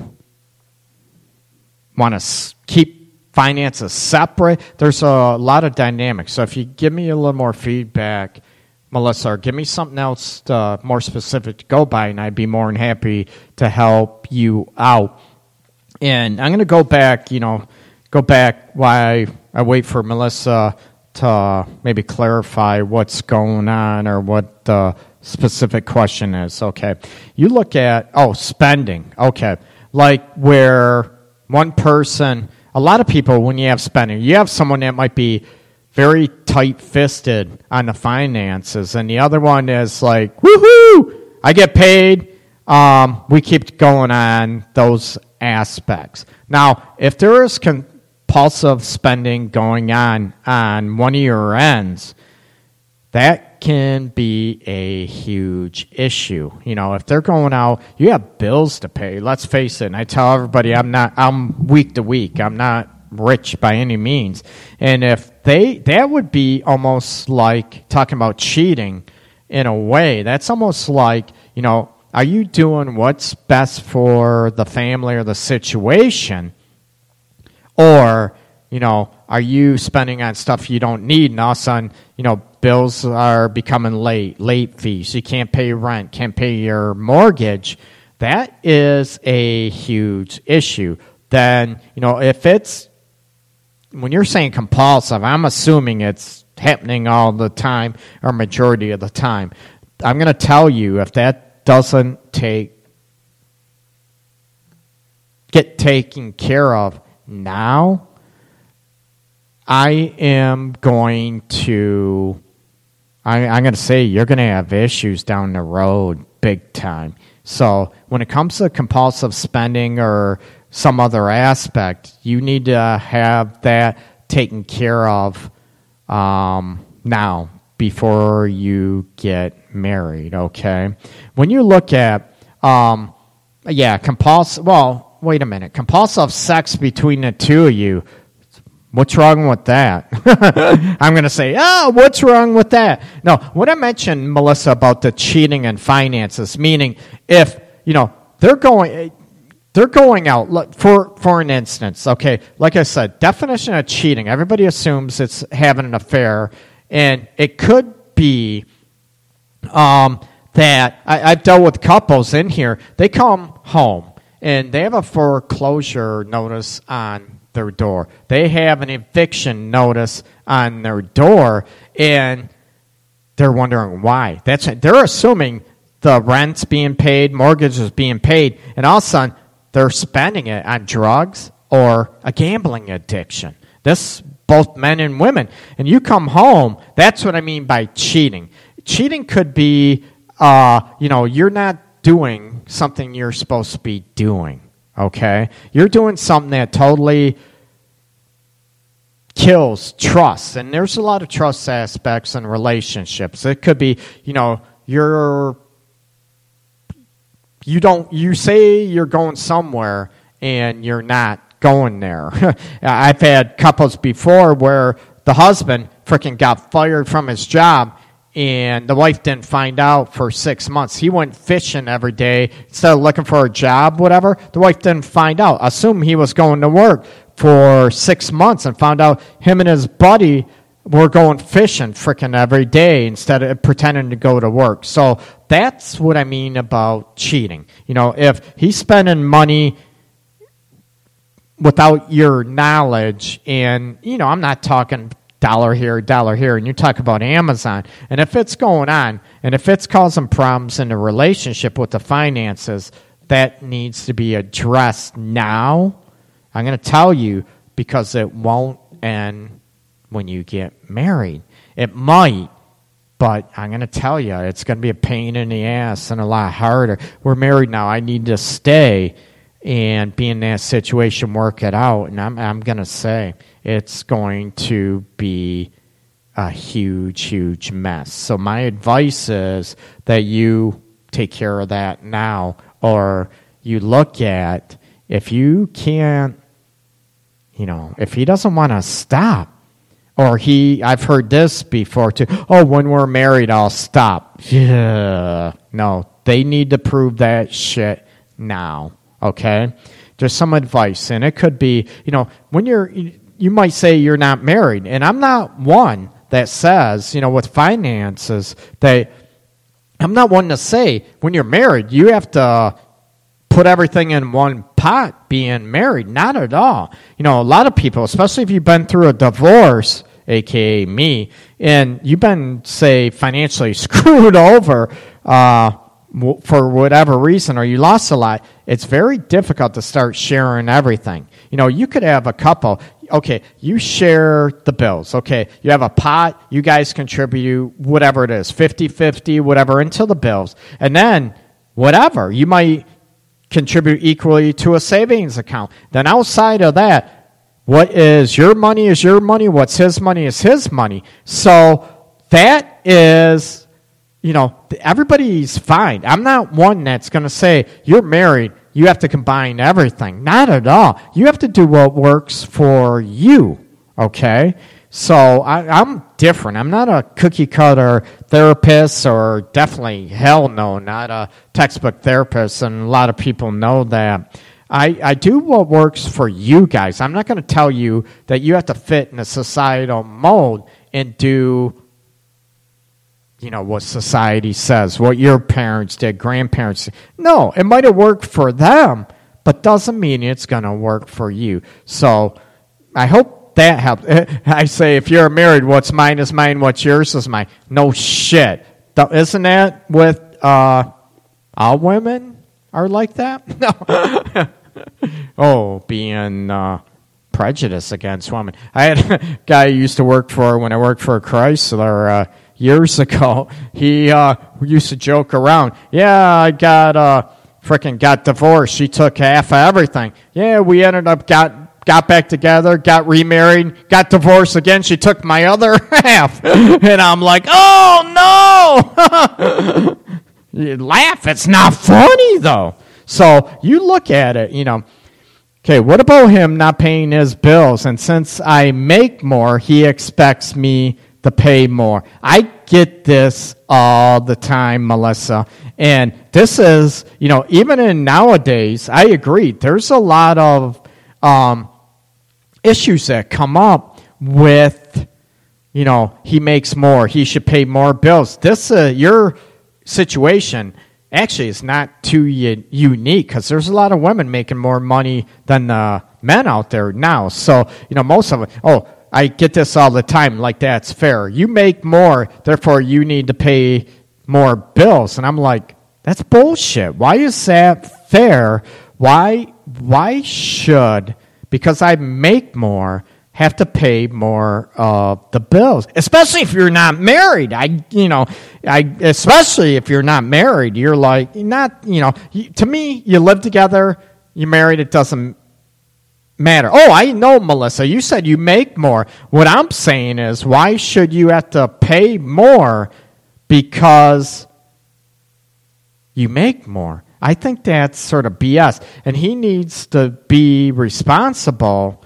want to keep finances separate, there's a lot of dynamics. So if you give me a little more feedback, Melissa, or give me something else more specific to go by, and I'd be more than happy to help you out. And I'm going to go back while I wait for Melissa to maybe clarify what's going on or what the specific question is. Okay. You look at, spending. Okay. Like where one person, a lot of people, when you have spending, you have someone that might be very tight-fisted on the finances, and the other one is like, woohoo, I get paid. We keep going on those aspects. Now, if there is compulsive spending going on one of your ends, that can be a huge issue. If they're going out, you have bills to pay. Let's face it. And I tell everybody I'm week to week. I'm not rich by any means. And if that would be almost like talking about cheating in a way. That's almost like, are you doing what's best for the family or the situation? Or, are you spending on stuff you don't need, and all of a sudden, bills are becoming late fees. You can't pay your rent, can't pay your mortgage. That is a huge issue. Then, if it's, when you're saying compulsive, I'm assuming it's happening all the time or majority of the time. I'm going to tell you, if that doesn't get taken care of now, I am going to say you're going to have issues down the road big time. So when it comes to compulsive spending or some other aspect, you need to have that taken care of now before you get married, okay? When you look at, wait a minute, compulsive sex between the two of you, what's wrong with that? I'm going to say, what's wrong with that? No, what I mentioned, Melissa, about the cheating and finances, meaning if, they're going out, for an instance, okay, like I said, definition of cheating, everybody assumes it's having an affair, and it could be that I've dealt with couples in here, they come home, and they have a foreclosure notice on their door. They have an eviction notice on their door, and they're wondering why. They're assuming the rent's being paid, mortgage is being paid, and all of a sudden they're spending it on drugs or a gambling addiction. This, both men and women. And you come home, that's what I mean by cheating. Cheating could be, you're not doing something you're supposed to be doing, okay? You're doing something that totally kills trust. And there's a lot of trust aspects in relationships. It could be, you say you're going somewhere and you're not going there. I've had couples before where the husband freaking got fired from his job and the wife didn't find out for 6 months. He went fishing every day instead of looking for a job, whatever. The wife didn't find out. Assumed he was going to work for 6 months and found out him and his buddy were going fishing freaking every day instead of pretending to go to work. So that's what I mean about cheating. If he's spending money without your knowledge, and, I'm not talking dollar here, and you talk about Amazon, and if it's going on, and if it's causing problems in the relationship with the finances, that needs to be addressed now. I'm going to tell you, because it won't end when you get married. It might, but I'm going to tell you, it's going to be a pain in the ass and a lot harder. We're married now. I need to stay and be in that situation, work it out. And I'm going to say it's going to be a huge, huge mess. So my advice is that you take care of that now, or you look at, if you can't, if he doesn't want to stop, or I've heard this before too, when we're married, I'll stop. Yeah. No, they need to prove that shit now. Okay? Just some advice. And it could be, when you might say you're not married. And I'm not one that says, with finances, that I'm not one to say when you're married, you have to put everything in one pot being married. Not at all. A lot of people, especially if you've been through a divorce, a.k.a. me, and you've been, say, financially screwed over for whatever reason, or you lost a lot, it's very difficult to start sharing everything. You could have a couple, okay, you share the bills, okay, you have a pot, you guys contribute whatever it is, 50-50, whatever, into the bills, and then whatever, you might contribute equally to a savings account. Then outside of that, what is your money is your money, what's his money is his money. So that is, everybody's fine. I'm not one that's going to say, you're married, you have to combine everything. Not at all. You have to do what works for you, okay? So I'm different. I'm not a cookie-cutter therapist, or definitely, hell no, not a textbook therapist, and a lot of people know that. I do what works for you guys. I'm not going to tell you that you have to fit in a societal mold and do what society says, what your parents did, grandparents did. No, it might have worked for them, but doesn't mean it's going to work for you. So I hope that helps. I say, if you're married, what's mine is mine, what's yours is mine. No shit. Isn't that with all women are like that? No. Being prejudiced against women. I had a guy I used to work for when I worked for Chrysler years ago. He used to joke around. Yeah, I got divorced. She took half of everything. Yeah, we ended up got back together, got remarried, got divorced again. She took my other half. And I'm like, oh, no! You laugh. It's not funny, though. So you look at it, okay, what about him not paying his bills? And since I make more, he expects me to pay more. I get this all the time, Melissa. And this is, even in nowadays, I agree, there's a lot of issues that come up with, he makes more, he should pay more bills. This, your situation actually is not too unique, because there's a lot of women making more money than the men out there now. So, most of them, I get this all the time, like that's fair. You make more, therefore you need to pay more bills. And I'm like, that's bullshit. Why is that fair? Why should, because I make more, have to pay more of the bills, especially if you're not married. Especially if you're not married, you're like, to me, you live together, you're married, it doesn't matter. Oh, I know, Melissa, you said you make more. What I'm saying is, why should you have to pay more because you make more? I think that's sort of BS, and he needs to be responsible.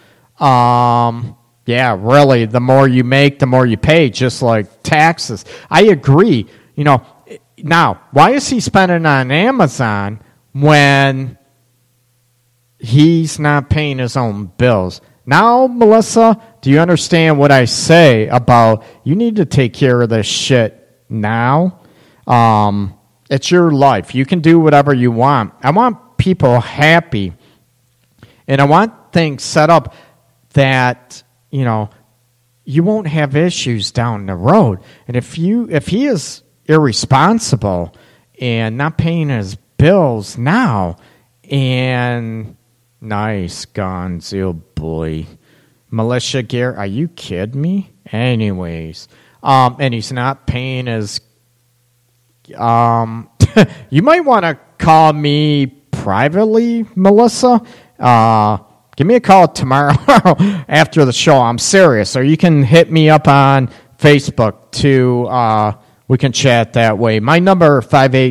Really, the more you make, the more you pay, just like taxes. I agree. Now, why is he spending on Amazon when he's not paying his own bills? Now, Melissa, do you understand what I say about you need to take care of this shit now? It's your life. You can do whatever you want. I want people happy, and I want things set up that, you won't have issues down the road. And if he is irresponsible and not paying his bills now, and nice guns, oh boy, Militia gear, are you kidding me? Anyways, and he's not paying his, you might want to call me privately, Melissa. Give me a call tomorrow after the show. I'm serious. Or you can hit me up on Facebook too. We can chat that way. My number,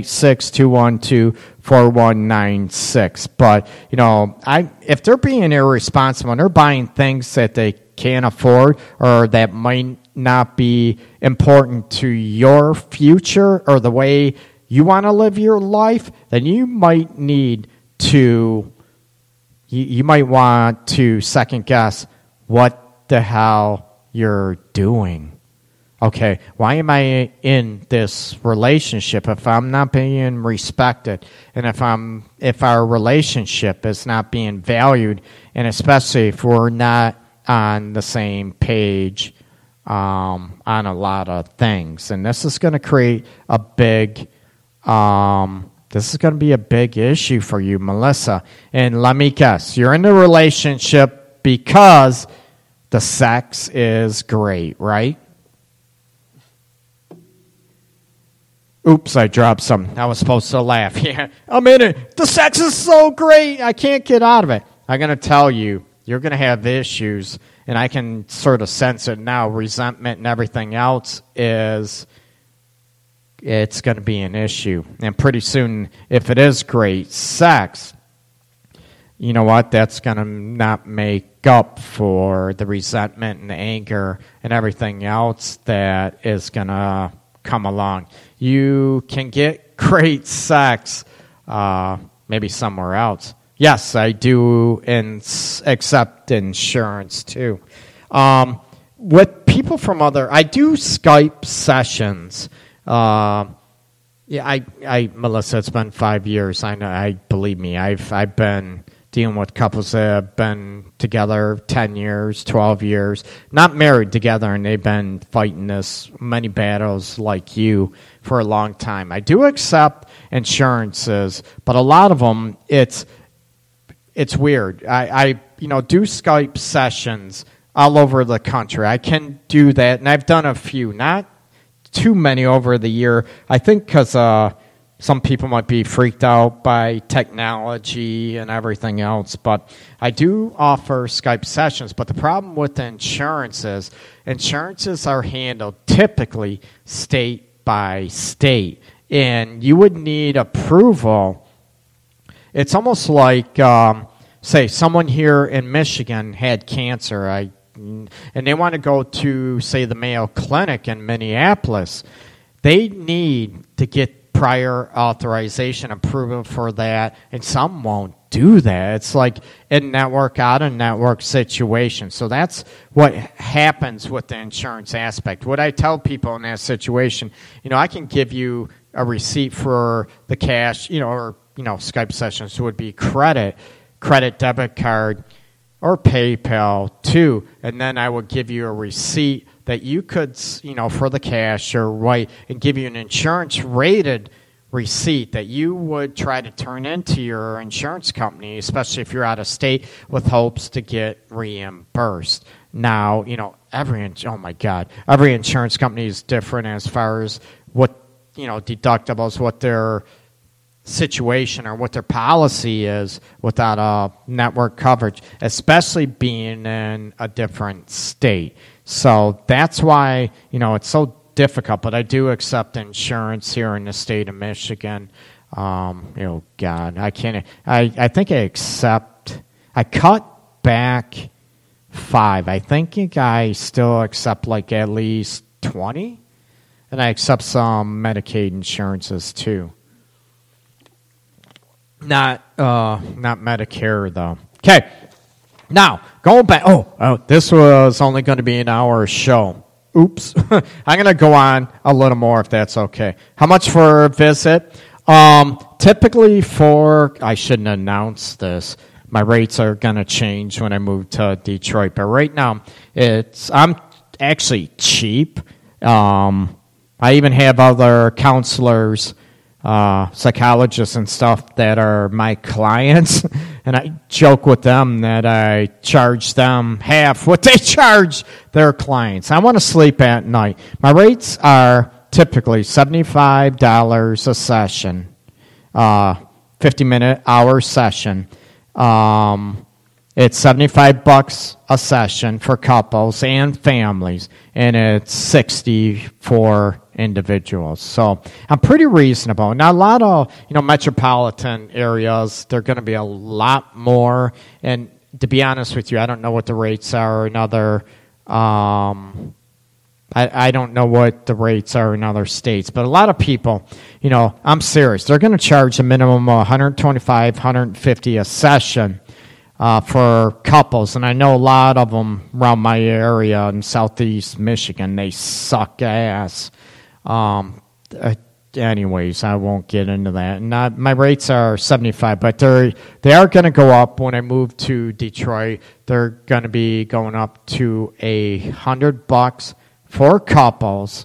586-212-4196. But, if they're being irresponsible and they're buying things that they can't afford or that might not be important to your future or the way you want to live your life, then you might need to... You might want to second guess what the hell you're doing. Okay, why am I in this relationship if I'm not being respected, and if our relationship is not being valued, and especially if we're not on the same page on a lot of things, and this is going to create a big. This is going to be a big issue for you, Melissa. And let me guess, you're in a relationship because the sex is great, right? Oops, I dropped something. I was supposed to laugh. Yeah, I'm in it. The sex is so great, I can't get out of it. I'm going to tell you, you're going to have issues, and I can sort of sense it now. Resentment and everything else it's going to be an issue. And pretty soon, if it is great sex, you know what? That's going to not make up for the resentment and the anger and everything else that is going to come along. You can get great sex maybe somewhere else. Yes, I do accept insurance too. With people from I do Skype sessions. Melissa, it's been 5 years. I know. Believe me, I've been dealing with couples that have been together 10 years, 12 years, not married together, and they've been fighting this many battles like you for a long time. I do accept insurances, but a lot of them, it's weird. I do Skype sessions all over the country. I can do that, and I've done a few, not too many over the year. I think because some people might be freaked out by technology and everything else, but I do offer Skype sessions. But the problem with insurances are handled typically state by state, and you would need approval. It's almost like, say, someone here in Michigan had cancer, and they want to go to, say, the Mayo Clinic in Minneapolis. They need to get prior authorization approval for that, and some won't do that. It's like in-network, out-of-network situation. So that's what happens with the insurance aspect. What I tell people in that situation, I can give you a receipt for the cash, or Skype sessions would be credit, debit card. or PayPal too, and then I would give you a receipt that you could, for the cash or write, and give you an insurance-rated receipt that you would try to turn into your insurance company, especially if you're out of state, with hopes to get reimbursed. Now, every insurance company is different as far as what, deductibles, what their situation or what their policy is without a network coverage, especially being in a different state. So that's why, it's so difficult, but I do accept insurance here in the state of Michigan. God, I can't, I think I cut back 5. I think I still accept like at least 20, and I accept some Medicaid insurances too. Not Medicare though. Okay, now going back. Oh, this was only going to be an hour show. Oops, I'm going to go on a little more if that's okay. How much for a visit? Typically I shouldn't announce this. My rates are going to change when I move to Detroit, but right now I'm actually cheap. I even have other counselors, psychologists and stuff that are my clients, and I joke with them that I charge them half what they charge their clients. I want to sleep at night. My rates are typically $75 a session, 50-minute hour session. It's $75 a session for couples and families, and it's $60 for individuals. So I'm pretty reasonable. Now, a lot of metropolitan areas, they're going to be a lot more. And to be honest with you, I don't know what the rates are in other. I don't know what the rates are in other states, but a lot of people, I'm serious. They're going to charge a minimum of $125, $150 a session. For couples, and I know a lot of them around my area in southeast Michigan, they suck ass. Anyways, I won't get into that. And my rates are $75, but they are going to go up when I move to Detroit. They're going to be going up to $100 for couples.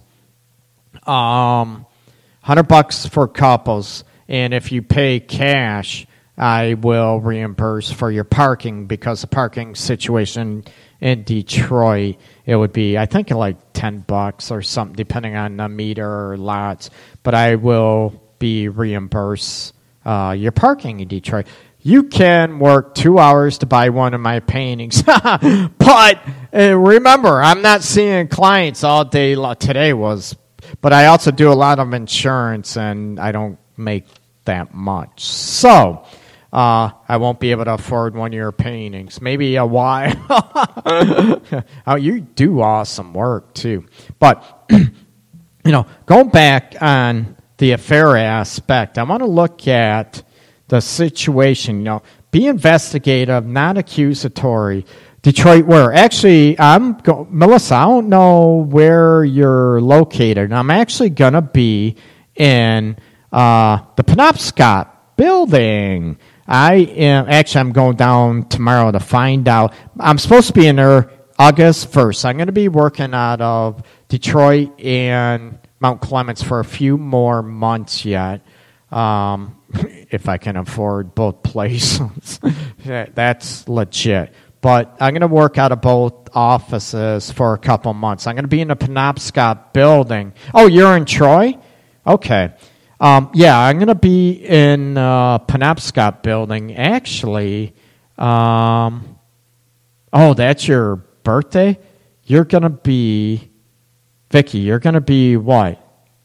$100 for couples, and if you pay cash, I will reimburse for your parking, because the parking situation in Detroit, it would be, I think, like $10 or something, depending on the meter or lots. But I will be reimbursed your parking in Detroit. You can work 2 hours to buy one of my paintings. But remember, I'm not seeing clients all day. Today was, but I also do a lot of insurance, and I don't make that much. So I won't be able to afford one of your paintings. Maybe a while. Oh, you do awesome work, too. But, going back on the affair aspect, I want to look at the situation. Be investigative, not accusatory. Detroit, where? Actually, Melissa, I don't know where you're located. I'm actually going to be in the Penobscot building. I'm going down tomorrow to find out. I'm supposed to be in there August 1st. I'm going to be working out of Detroit and Mount Clemens for a few more months yet, if I can afford both places. That's legit. But I'm going to work out of both offices for a couple months. I'm going to be in the Penobscot building. Oh, you're in Troy? Okay. Yeah, I'm going to be in Penobscot building. Actually, that's your birthday? You're going to be, Vicky, you're going to be what,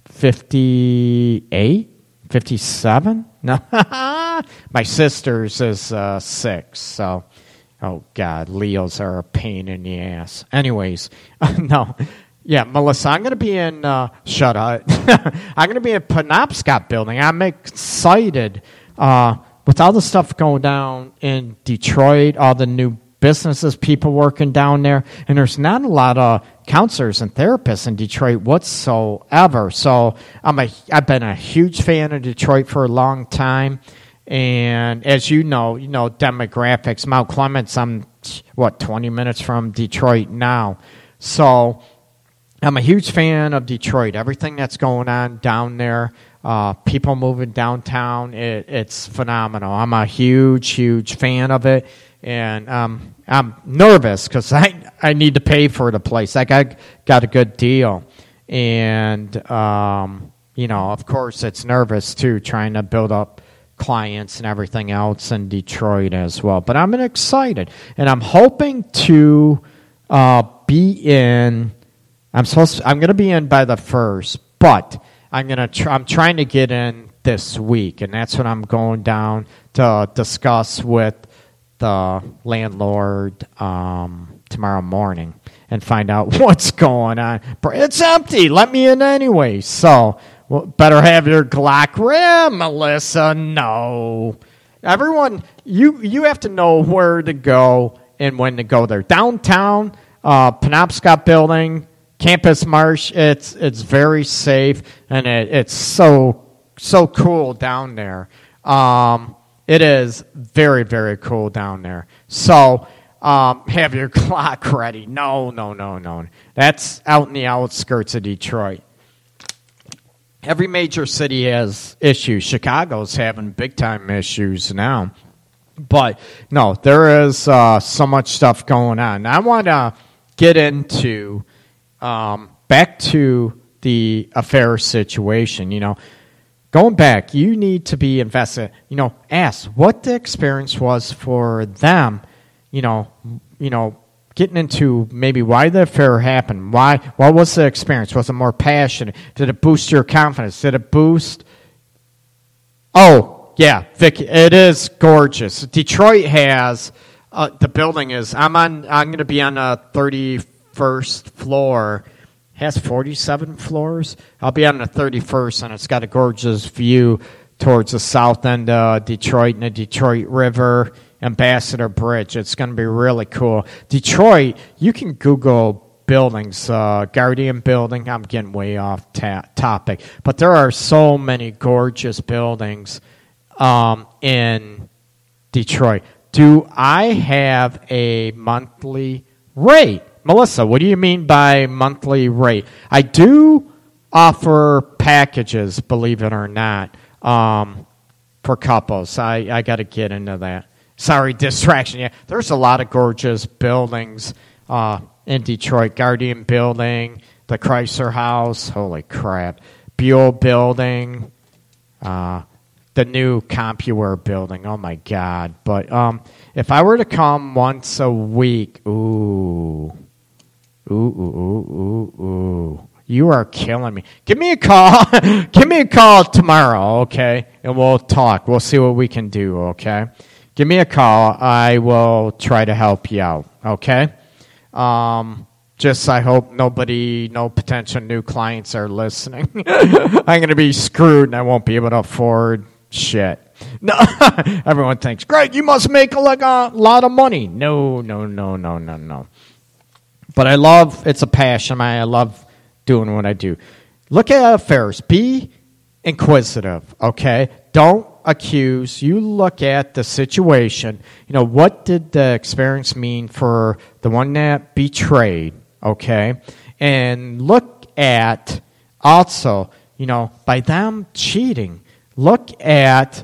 58? 57? No, my sister's is 6, so, oh, God, Leos are a pain in the ass. Anyways, no. Yeah, Melissa, I'm going to be in, shut up. I'm going to be in Penobscot building. I'm excited with all the stuff going down in Detroit, all the new businesses, people working down there. And there's not a lot of counselors and therapists in Detroit whatsoever. So I've been a huge fan of Detroit for a long time. And as you know, demographics, Mount Clemens, I'm, 20 minutes from Detroit now. So I'm a huge fan of Detroit. Everything that's going on down there, people moving downtown, it's phenomenal. I'm a huge fan of it. And I'm nervous because I need to pay for the place. I got a good deal. And, of course, it's nervous, too, trying to build up clients and everything else in Detroit as well. But I'm excited. And I'm hoping to be in. I'm going to be in by the 1st, but I'm trying to get in this week. And that's what I'm going down to discuss with the landlord tomorrow morning and find out what's going on. It's empty. Let me in anyway. So, better have your Glock rim, Melissa. No. Everyone, you have to know where to go and when to go there. Downtown, Penobscot Building, Campus Marsh, it's very safe, and it's so cool down there. It is very, very cool down there. So, have your Glock ready. No. That's out in the outskirts of Detroit. Every major city has issues. Chicago's having big-time issues now. But, no, there is so much stuff going on. I want to get into back to the affair situation, Going back, you need to be invested. Ask what the experience was for them. Getting into maybe why the affair happened. What was the experience? Was it more passionate? Did it boost your confidence? Did it boost? Oh yeah, Vic, it is gorgeous. Detroit has the building is. I'm going to be on the 31st floor. Has 47 floors. I'll be on the 31st, and it's got a gorgeous view towards the south end of Detroit and the Detroit River, Ambassador Bridge. It's going to be really cool. Detroit, you can Google buildings, Guardian Building. I'm getting way off topic, but there are so many gorgeous buildings in Detroit. Do I have a monthly rate? Melissa, what do you mean by monthly rate? I do offer packages, believe it or not, for couples. I got to get into that. Sorry, distraction. Yeah, there's a lot of gorgeous buildings in Detroit. Guardian Building, the Chrysler House, holy crap. Buell Building, the new CompuWare Building, oh my God. But if I were to come once a week, ooh. You are killing me. Give me a call. Give me a call tomorrow, okay? And we'll talk. We'll see what we can do, okay? Give me a call. I will try to help you out, okay? I hope no potential new clients are listening. I'm going to be screwed and I won't be able to afford shit. No, everyone thinks, Greg, you must make a lot of money. No. But it's a passion. I love doing what I do. Look at affairs. Be inquisitive, okay? Don't accuse. You look at the situation. What did the experience mean for the one that betrayed, okay? And look at also, by them cheating, look at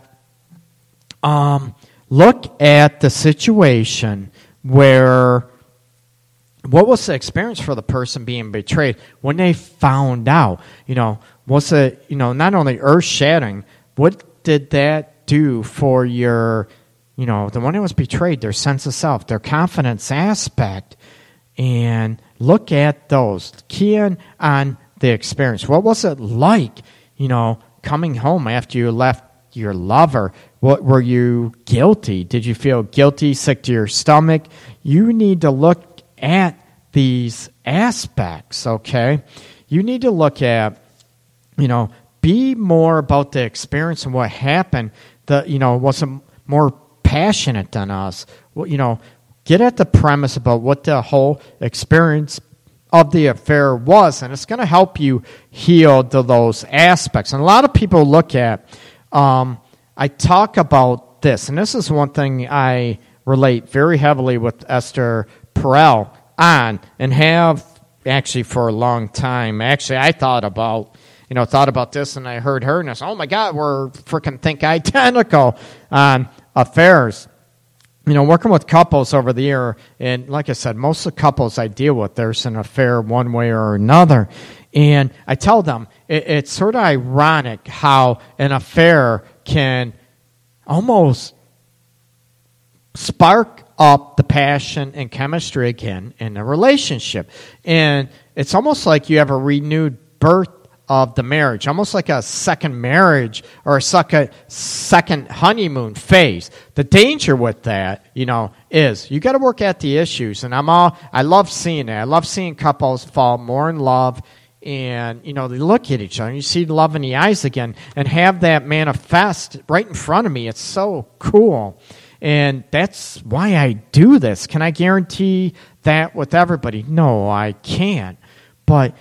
the situation where what was the experience for the person being betrayed when they found out? Was it, not only earth-shattering, what did that do for your, the one that was betrayed, their sense of self, their confidence aspect? And look at those. Key in on the experience. What was it like, coming home after you left your lover? What were you guilty? Did you feel guilty, sick to your stomach? You need to look at these aspects, okay? You need to look at, be more about the experience and what happened. Was it more passionate than us? Well, get at the premise about what the whole experience of the affair was, and it's going to help you heal to those aspects. And a lot of people look at I talk about this, and this is one thing I relate very heavily with Esther Perel on, and have actually for a long time. Actually, I thought about this, and I heard her, and I said, oh my God, we're freaking think identical on affairs. Working with couples over the year, and like I said, most of the couples I deal with, there's an affair one way or another. And I tell them, it's sort of ironic how an affair can almost spark up the passion and chemistry again in a relationship. And it's almost like you have a renewed birth of the marriage, almost like a second marriage or a second honeymoon phase. The danger with that, is you got to work at the issues, and I love seeing that. I love seeing couples fall more in love, and they look at each other, and you see love in the eyes again, and have that manifest right in front of me. It's so cool, and that's why I do this. Can I guarantee that with everybody? No, I can't, but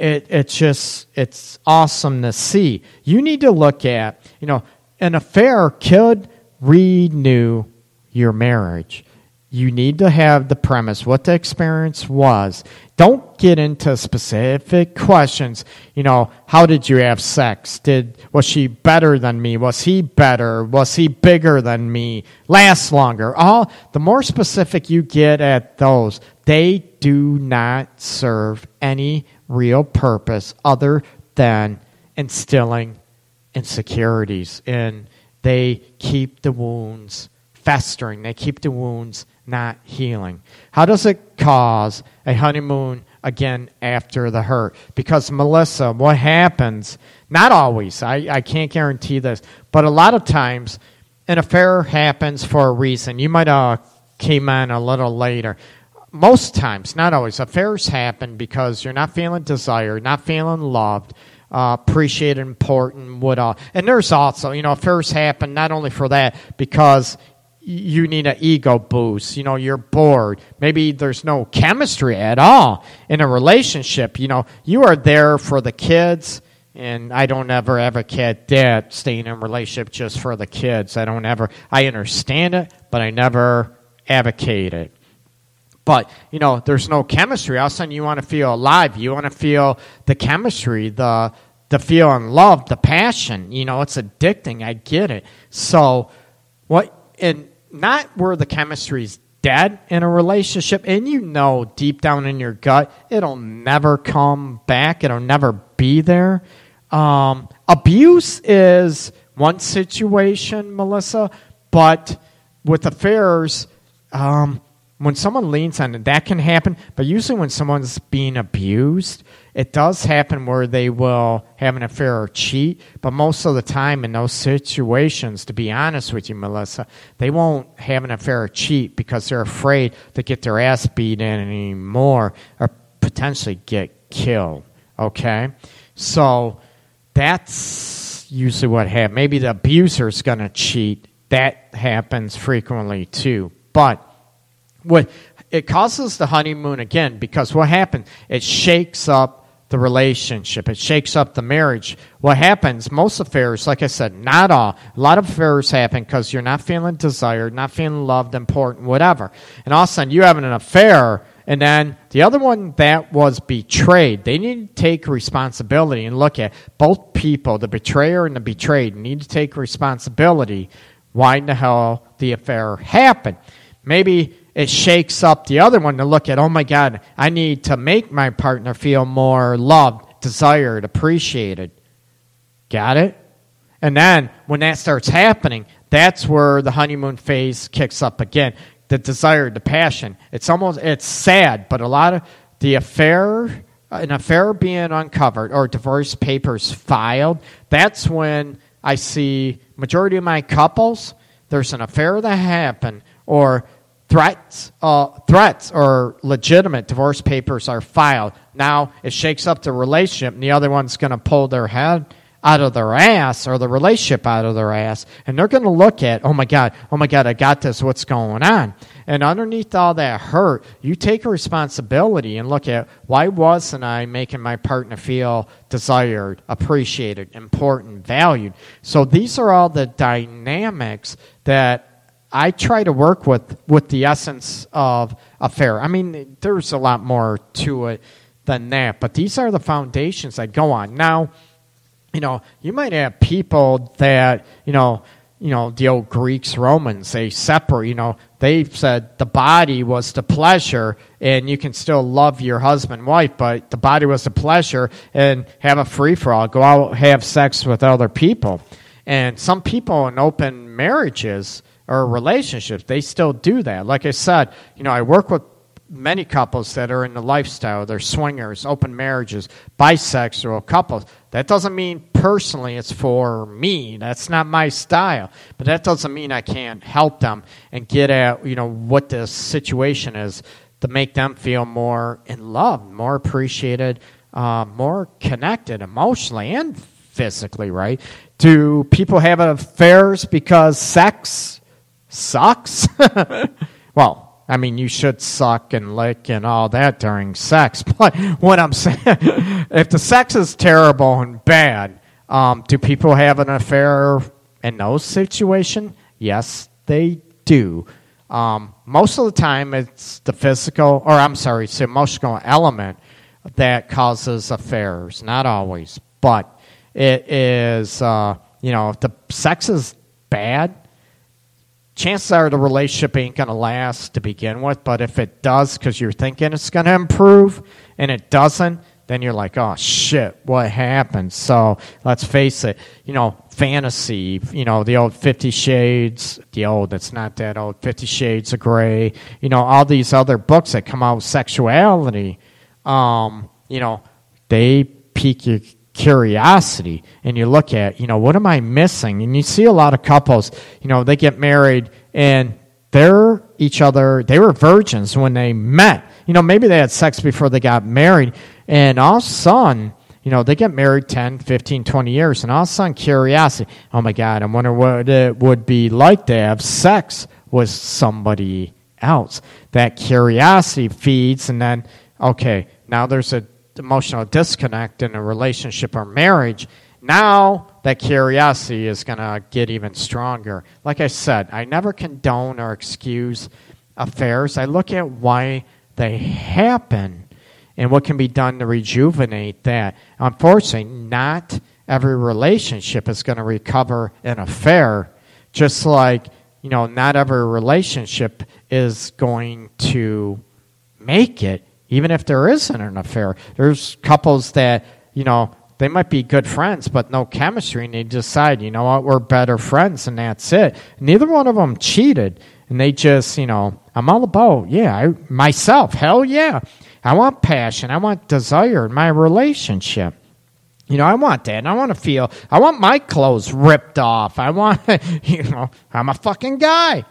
it's awesome to see. You need to look at, an affair could renew your marriage. You need to have the premise, what the experience was. Don't get into specific questions. How did you have sex? Was she better than me? Was he better? Was he bigger than me? Last longer? The more specific you get at those, they do not serve any real purpose other than instilling insecurities, and they keep the wounds festering. They keep the wounds not healing. How does it cause a honeymoon again after the hurt? Because, Melissa, what happens, not always, I can't guarantee this, but a lot of times an affair happens for a reason. You might have came in a little later. Most times, not always, affairs happen because you're not feeling desired, not feeling loved, appreciated, important, what all. And there's also, affairs happen not only for that, because you need an ego boost. You're bored. Maybe there's no chemistry at all in a relationship. You are there for the kids, and I don't ever advocate that, staying in a relationship just for the kids. I understand it, but I never advocate it. But, there's no chemistry. All of a sudden, you want to feel alive. You want to feel the chemistry, the feeling love, the passion. It's addicting. I get it. So, and not where the chemistry's dead in a relationship, and deep down in your gut, it'll never come back. It'll never be there. Abuse is one situation, Melissa, but with affairs, when someone leans on it, that can happen. But usually when someone's being abused, it does happen where they will have an affair or cheat. But most of the time in those situations, to be honest with you, Melissa, they won't have an affair or cheat because they're afraid to get their ass beat in anymore or potentially get killed. Okay? So that's usually what happens. Maybe the abuser's going to cheat. That happens frequently too. But it causes the honeymoon again, because what happens? It shakes up the relationship. It shakes up the marriage. What happens, most affairs, like I said, not all. A lot of affairs happen because you're not feeling desired, not feeling loved, important, whatever. And all of a sudden, you having an affair, and then the other one that was betrayed, they need to take responsibility and look at both people, the betrayer and the betrayed, need to take responsibility. Why in the hell the affair happened? Maybe it shakes up the other one to look at, oh my God, I need to make my partner feel more loved, desired, appreciated. Got it? And then when that starts happening, that's where the honeymoon phase kicks up again. The desire, the passion. It's sad, but a lot of the an affair being uncovered or divorce papers filed, that's when I see majority of my couples, there's an affair that happened, or threats or legitimate divorce papers are filed. Now it shakes up the relationship, and the other one's going to pull their head out of their ass or the relationship out of their ass, and they're going to look at, oh my God, I got this, what's going on? And underneath all that hurt, you take a responsibility and look at, why wasn't I making my partner feel desired, appreciated, important, valued? So these are all the dynamics that I try to work with the essence of affair. I mean, there's a lot more to it than that, but these are the foundations that go on. Now, you might have people that, the old Greeks, Romans, they separate, they said the body was the pleasure, and you can still love your husband and wife, but the body was the pleasure, and have a free-for-all, go out, have sex with other people. And some people in open marriages or relationships, they still do that. Like I said, I work with many couples that are in the lifestyle. They're swingers, open marriages, bisexual couples. That doesn't mean personally it's for me. That's not my style. But that doesn't mean I can't help them and get at, what the situation is to make them feel more in love, more appreciated, more connected emotionally and physically, right? Do people have affairs because sex sucks? Well, I mean, you should suck and lick and all that during sex. But what I'm saying, if the sex is terrible and bad, do people have an affair in those situations? Yes, they do. Most of the time, it's the it's the emotional element that causes affairs. Not always, but it is, if the sex is bad, chances are the relationship ain't going to last to begin with, but if it does because you're thinking it's going to improve and it doesn't, then you're like, oh, shit, what happened? So let's face it, fantasy, the old 50 Shades, it's not that old, 50 Shades of Grey, all these other books that come out with sexuality, they pique your curiosity, and you look at, what am I missing? And you see a lot of couples, they get married and they were virgins when they met. Maybe they had sex before they got married, and all of a sudden, they get married 10, 15, 20 years, and all of a sudden curiosity, oh my God, I wonder what it would be like to have sex with somebody else. That curiosity feeds, and then, okay, now there's a emotional disconnect in a relationship or marriage. Now that curiosity is going to get even stronger. Like I said, I never condone or excuse affairs. I look at why they happen and what can be done to rejuvenate that. Unfortunately, not every relationship is going to recover an affair, just like, not every relationship is going to make it. Even if there isn't an affair, there's couples that, they might be good friends, but no chemistry, and they decide, we're better friends, and that's it. Neither one of them cheated, and they just, I'm all about, myself, hell yeah. I want passion, I want desire in my relationship. I want that, and I want my clothes ripped off. I want, I'm a fucking guy.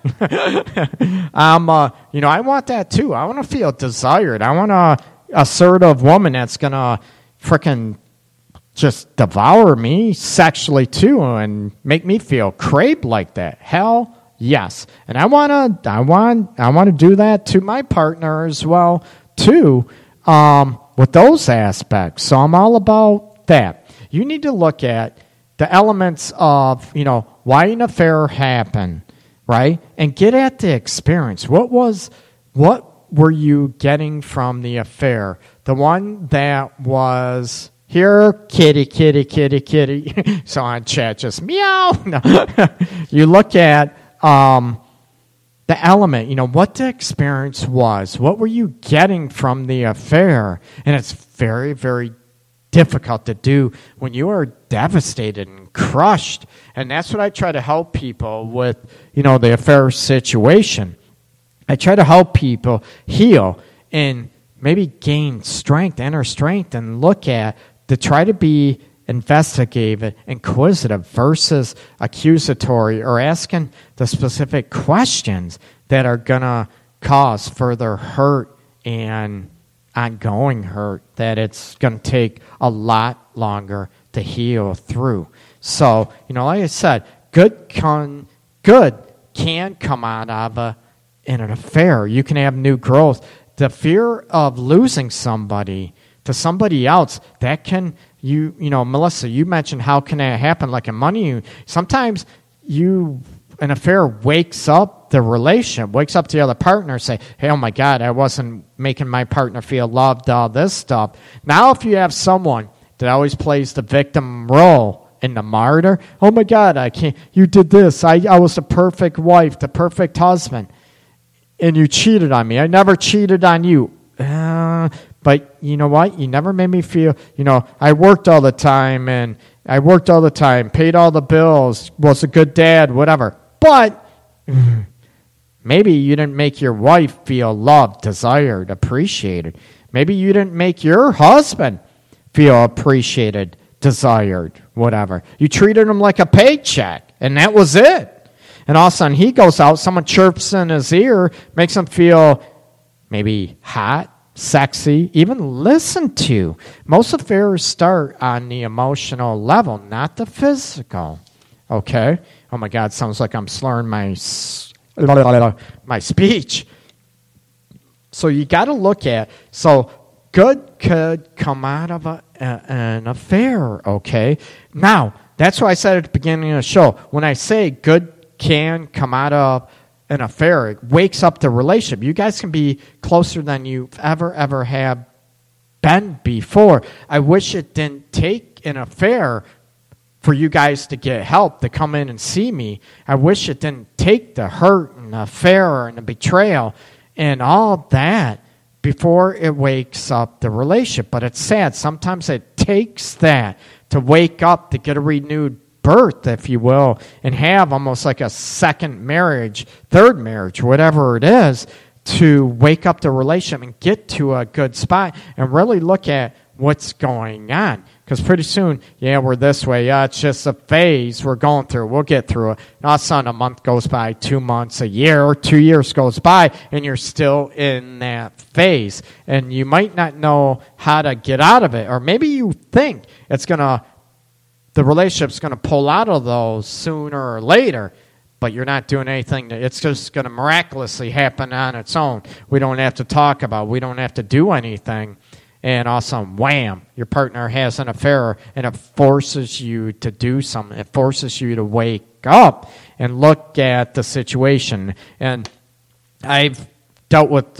I want that too. I want to feel desired. I want a assertive woman that's going to frickin' just devour me sexually too and make me feel craved like that. Hell yes. And I want to do that to my partner as well too, with those aspects. So I'm all about that. You need to look at the elements of, why an affair happened, right? And get at the experience. What were you getting from the affair? The one that was, here, kitty, kitty, kitty, kitty. So on chat, just meow. No. You look at the element, what the experience was. What were you getting from the affair? And it's very, very difficult to do when you are devastated and crushed. And that's what I try to help people with, the affair situation. I try to help people heal and maybe gain strength, inner strength, and look at to try to be investigative, inquisitive versus accusatory, or asking the specific questions that are going to cause further hurt and ongoing hurt that it's going to take a lot longer to heal through. So, like I said, good can come out of in an affair. You can have new growth. The fear of losing somebody to somebody else, that can, Melissa, you mentioned how can that happen, like in money. Sometimes an affair wakes up the relationship, wakes up the other partner, say, hey, oh my God, I wasn't making my partner feel loved, all this stuff. Now if you have someone that always plays the victim role and the martyr, oh my God, I can't, you did this, I was the perfect wife, the perfect husband, and you cheated on me. I never cheated on you. But you know what? You never made me feel, I worked all the time, paid all the bills, was a good dad, whatever. But maybe you didn't make your wife feel loved, desired, appreciated. Maybe you didn't make your husband feel appreciated, desired, whatever. You treated him like a paycheck, and that was it. And all of a sudden he goes out, someone chirps in his ear, makes him feel maybe hot, sexy, even listened to. Most affairs start on the emotional level, not the physical. Okay? Oh my God, sounds like I'm slurring my speech. So you got to look at, so good could come out of an affair, okay? Now, that's what I said at the beginning of the show. When I say good can come out of an affair, it wakes up the relationship. You guys can be closer than you've ever have been before. I wish it didn't take an affair for you guys to get help, to come in and see me. I wish it didn't take the hurt and the affair and the betrayal and all that before it wakes up the relationship. But it's sad. Sometimes it takes that to wake up, to get a renewed birth, if you will, and have almost like a second marriage, third marriage, whatever it is, to wake up the relationship and get to a good spot and really look at what's going on. Because pretty soon, we're this way. It's just a phase we're going through. We'll get through it. And all of a sudden, a month goes by, 2 months, a year, 2 years goes by, and you're still in that phase. And you might not know how to get out of it. Or maybe you think the relationship's going to pull out of those sooner or later, but you're not doing anything. It's just going to miraculously happen on its own. We don't have to talk about it. We don't have to do anything. And all of a sudden, wham, your partner has an affair, and it forces you to do something. It forces you to wake up and look at the situation. And I've dealt with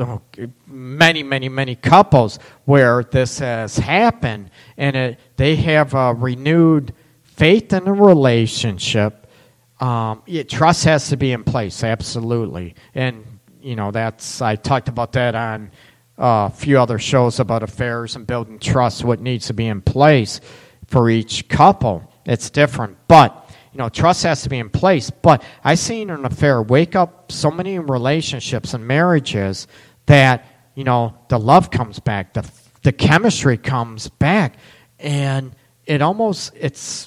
many couples where this has happened, and they have a renewed faith in a relationship. Trust has to be in place, absolutely. And, I talked about that on a few other shows about affairs and building trust, what needs to be in place for each couple. It's different. But, trust has to be in place. But I've seen an affair wake up so many relationships and marriages that, the love comes back, the chemistry comes back, and it's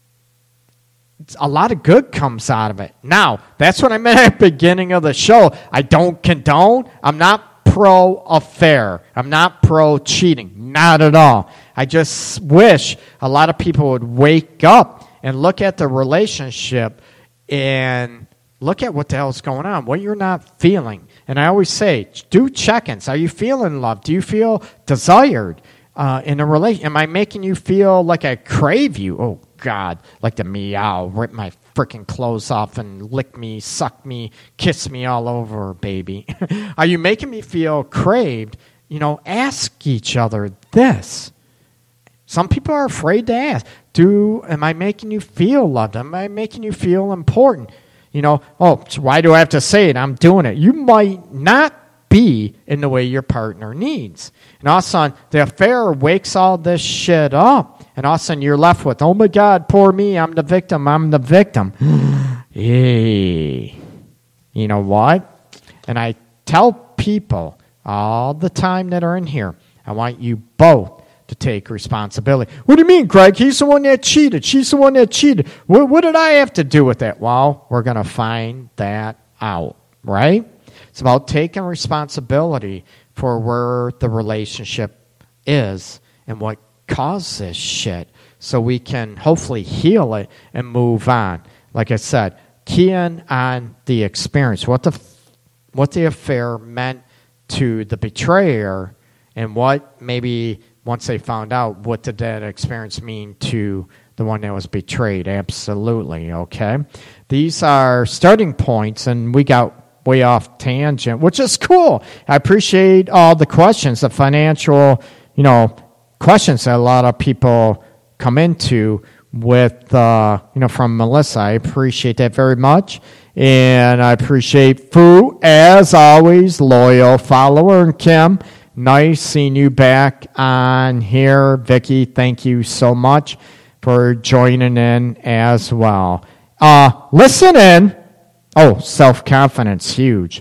a lot of good comes out of it. Now, that's what I meant at the beginning of the show. I don't condone. I'm not pro-affair. I'm not pro-cheating. Not at all. I just wish a lot of people would wake up and look at the relationship and look at what the hell is going on, what you're not feeling. And I always say, do check-ins. Are you feeling loved? Do you feel desired in a relationship? Am I making you feel like I crave you? Oh, God, like the meow, rip my freaking clothes off and lick me, suck me, kiss me all over, baby. Are you making me feel craved? Ask each other this. Some people are afraid to ask. Am I making you feel loved? Am I making you feel important? Why do I have to say it? I'm doing it. You might not be in the way your partner needs. And all of a sudden, the affair wakes all this shit up. And all of a sudden, you're left with, oh my God, poor me, I'm the victim. Hey, you know what? And I tell people all the time that are in here, I want you both to take responsibility. What do you mean, Greg? He's the one that cheated. She's the one that cheated. What did I have to do with that? Well, we're going to find that out, right? It's about taking responsibility for where the relationship is and what caused this shit. so we can hopefully heal it and move on. Like I said, key in on the experience, what the affair meant to the betrayer, and what maybe once they found out, what did that experience mean to the one that was betrayed. Absolutely, okay? These are starting points, and we got way off tangent, which is cool. I appreciate all the questions, the financial, questions that a lot of people come into with, from Melissa. I appreciate that very much. And I appreciate Fu, as always, loyal follower. And Kim, nice seeing you back on here. Vicky, thank you so much for joining in as well. Listen in. Oh, self-confidence, huge.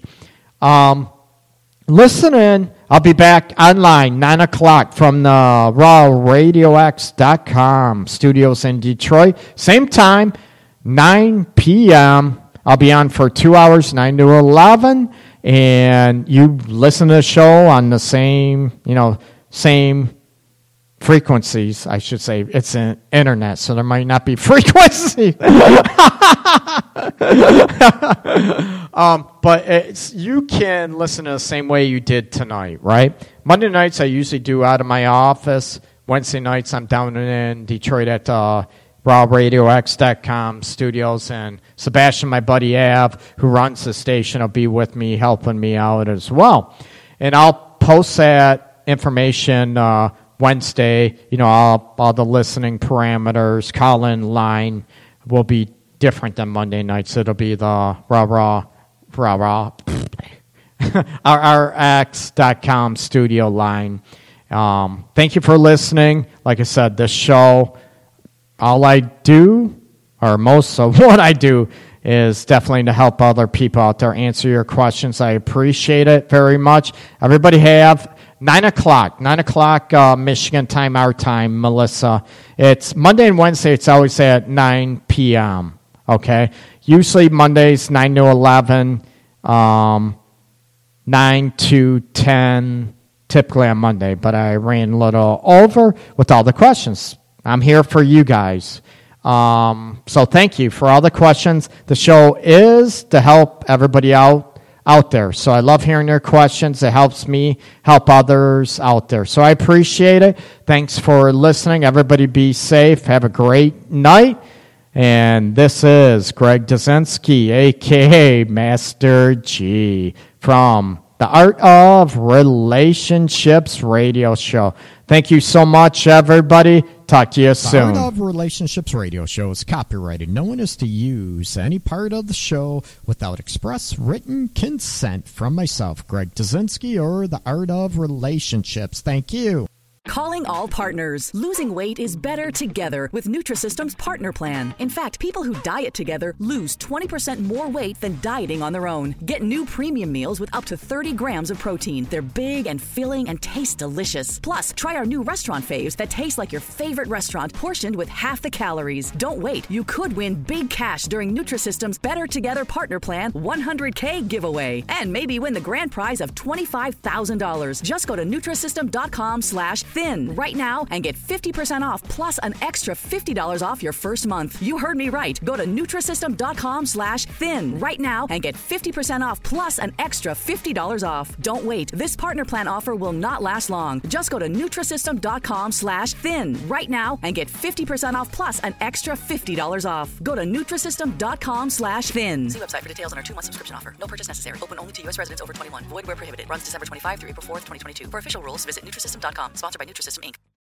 Listen in. I'll be back online 9 o'clock from the rawradiox.com studios in Detroit. Same time, 9 p.m. I'll be on for 2 hours, 9 to 11. And you listen to the show on the same frequencies, I should say. It's an internet, so there might not be frequency. But you can listen to the same way you did tonight, right? Monday nights I usually do out of my office. Wednesday nights I'm down in Detroit at rawradiox.com studios. And Sebastian, my buddy Av, who runs the station, will be with me, helping me out as well. And I'll post that information Wednesday. All the listening parameters, call-in line will be different than Monday nights. It'll be the rx.com studio line. Thank you for listening. Like I said, this show, all I do, or most of what I do, is definitely to help other people out there answer your questions. I appreciate it very much. Everybody have 9 o'clock Michigan time, our time, Melissa. It's Monday and Wednesday. It's always at 9 p.m., okay? Usually Mondays, 9 to 11, 9 to 10, typically on Monday. But I ran a little over with all the questions. I'm here for you guys. So thank you for all the questions. The show is to help everybody out there. So I love hearing your questions. It helps me help others out there. So I appreciate it. Thanks for listening. Everybody be safe. Have a great night. And this is Greg Dudzinski, a.k.a. Master G, from the Art of Relationships radio show. Thank you so much, everybody. Talk to you soon. The Art of Relationships radio show is copyrighted. No one is to use any part of the show without express written consent from myself, Greg Dudzinski, or the Art of Relationships. Thank you. Calling all partners. Losing weight is better together with Nutrisystem's Partner Plan. In fact, people who diet together lose 20% more weight than dieting on their own. Get new premium meals with up to 30 grams of protein. They're big and filling and taste delicious. Plus, try our new restaurant faves that taste like your favorite restaurant, portioned with half the calories. Don't wait. You could win big cash during Nutrisystem's Better Together Partner Plan 100K giveaway. And maybe win the grand prize of $25,000. Just go to Nutrisystem.com/thin right now and get 50% off plus an extra $50 off your first month. You heard me right. Go to Nutrisystem.com/thin right now and get 50% off plus an extra $50 off. Don't wait. This partner plan offer will not last long. Just go to Nutrisystem.com/thin right now and get 50% off plus an extra $50 off. Go to Nutrisystem.com/thin. See website for details on our 2-month subscription offer. No purchase necessary. Open only to U.S. residents over 21. Void where prohibited. Runs December 25 through April 4th, 2022. For official rules, visit Nutrisystem.com. Sponsored by Nutrisystem, Inc.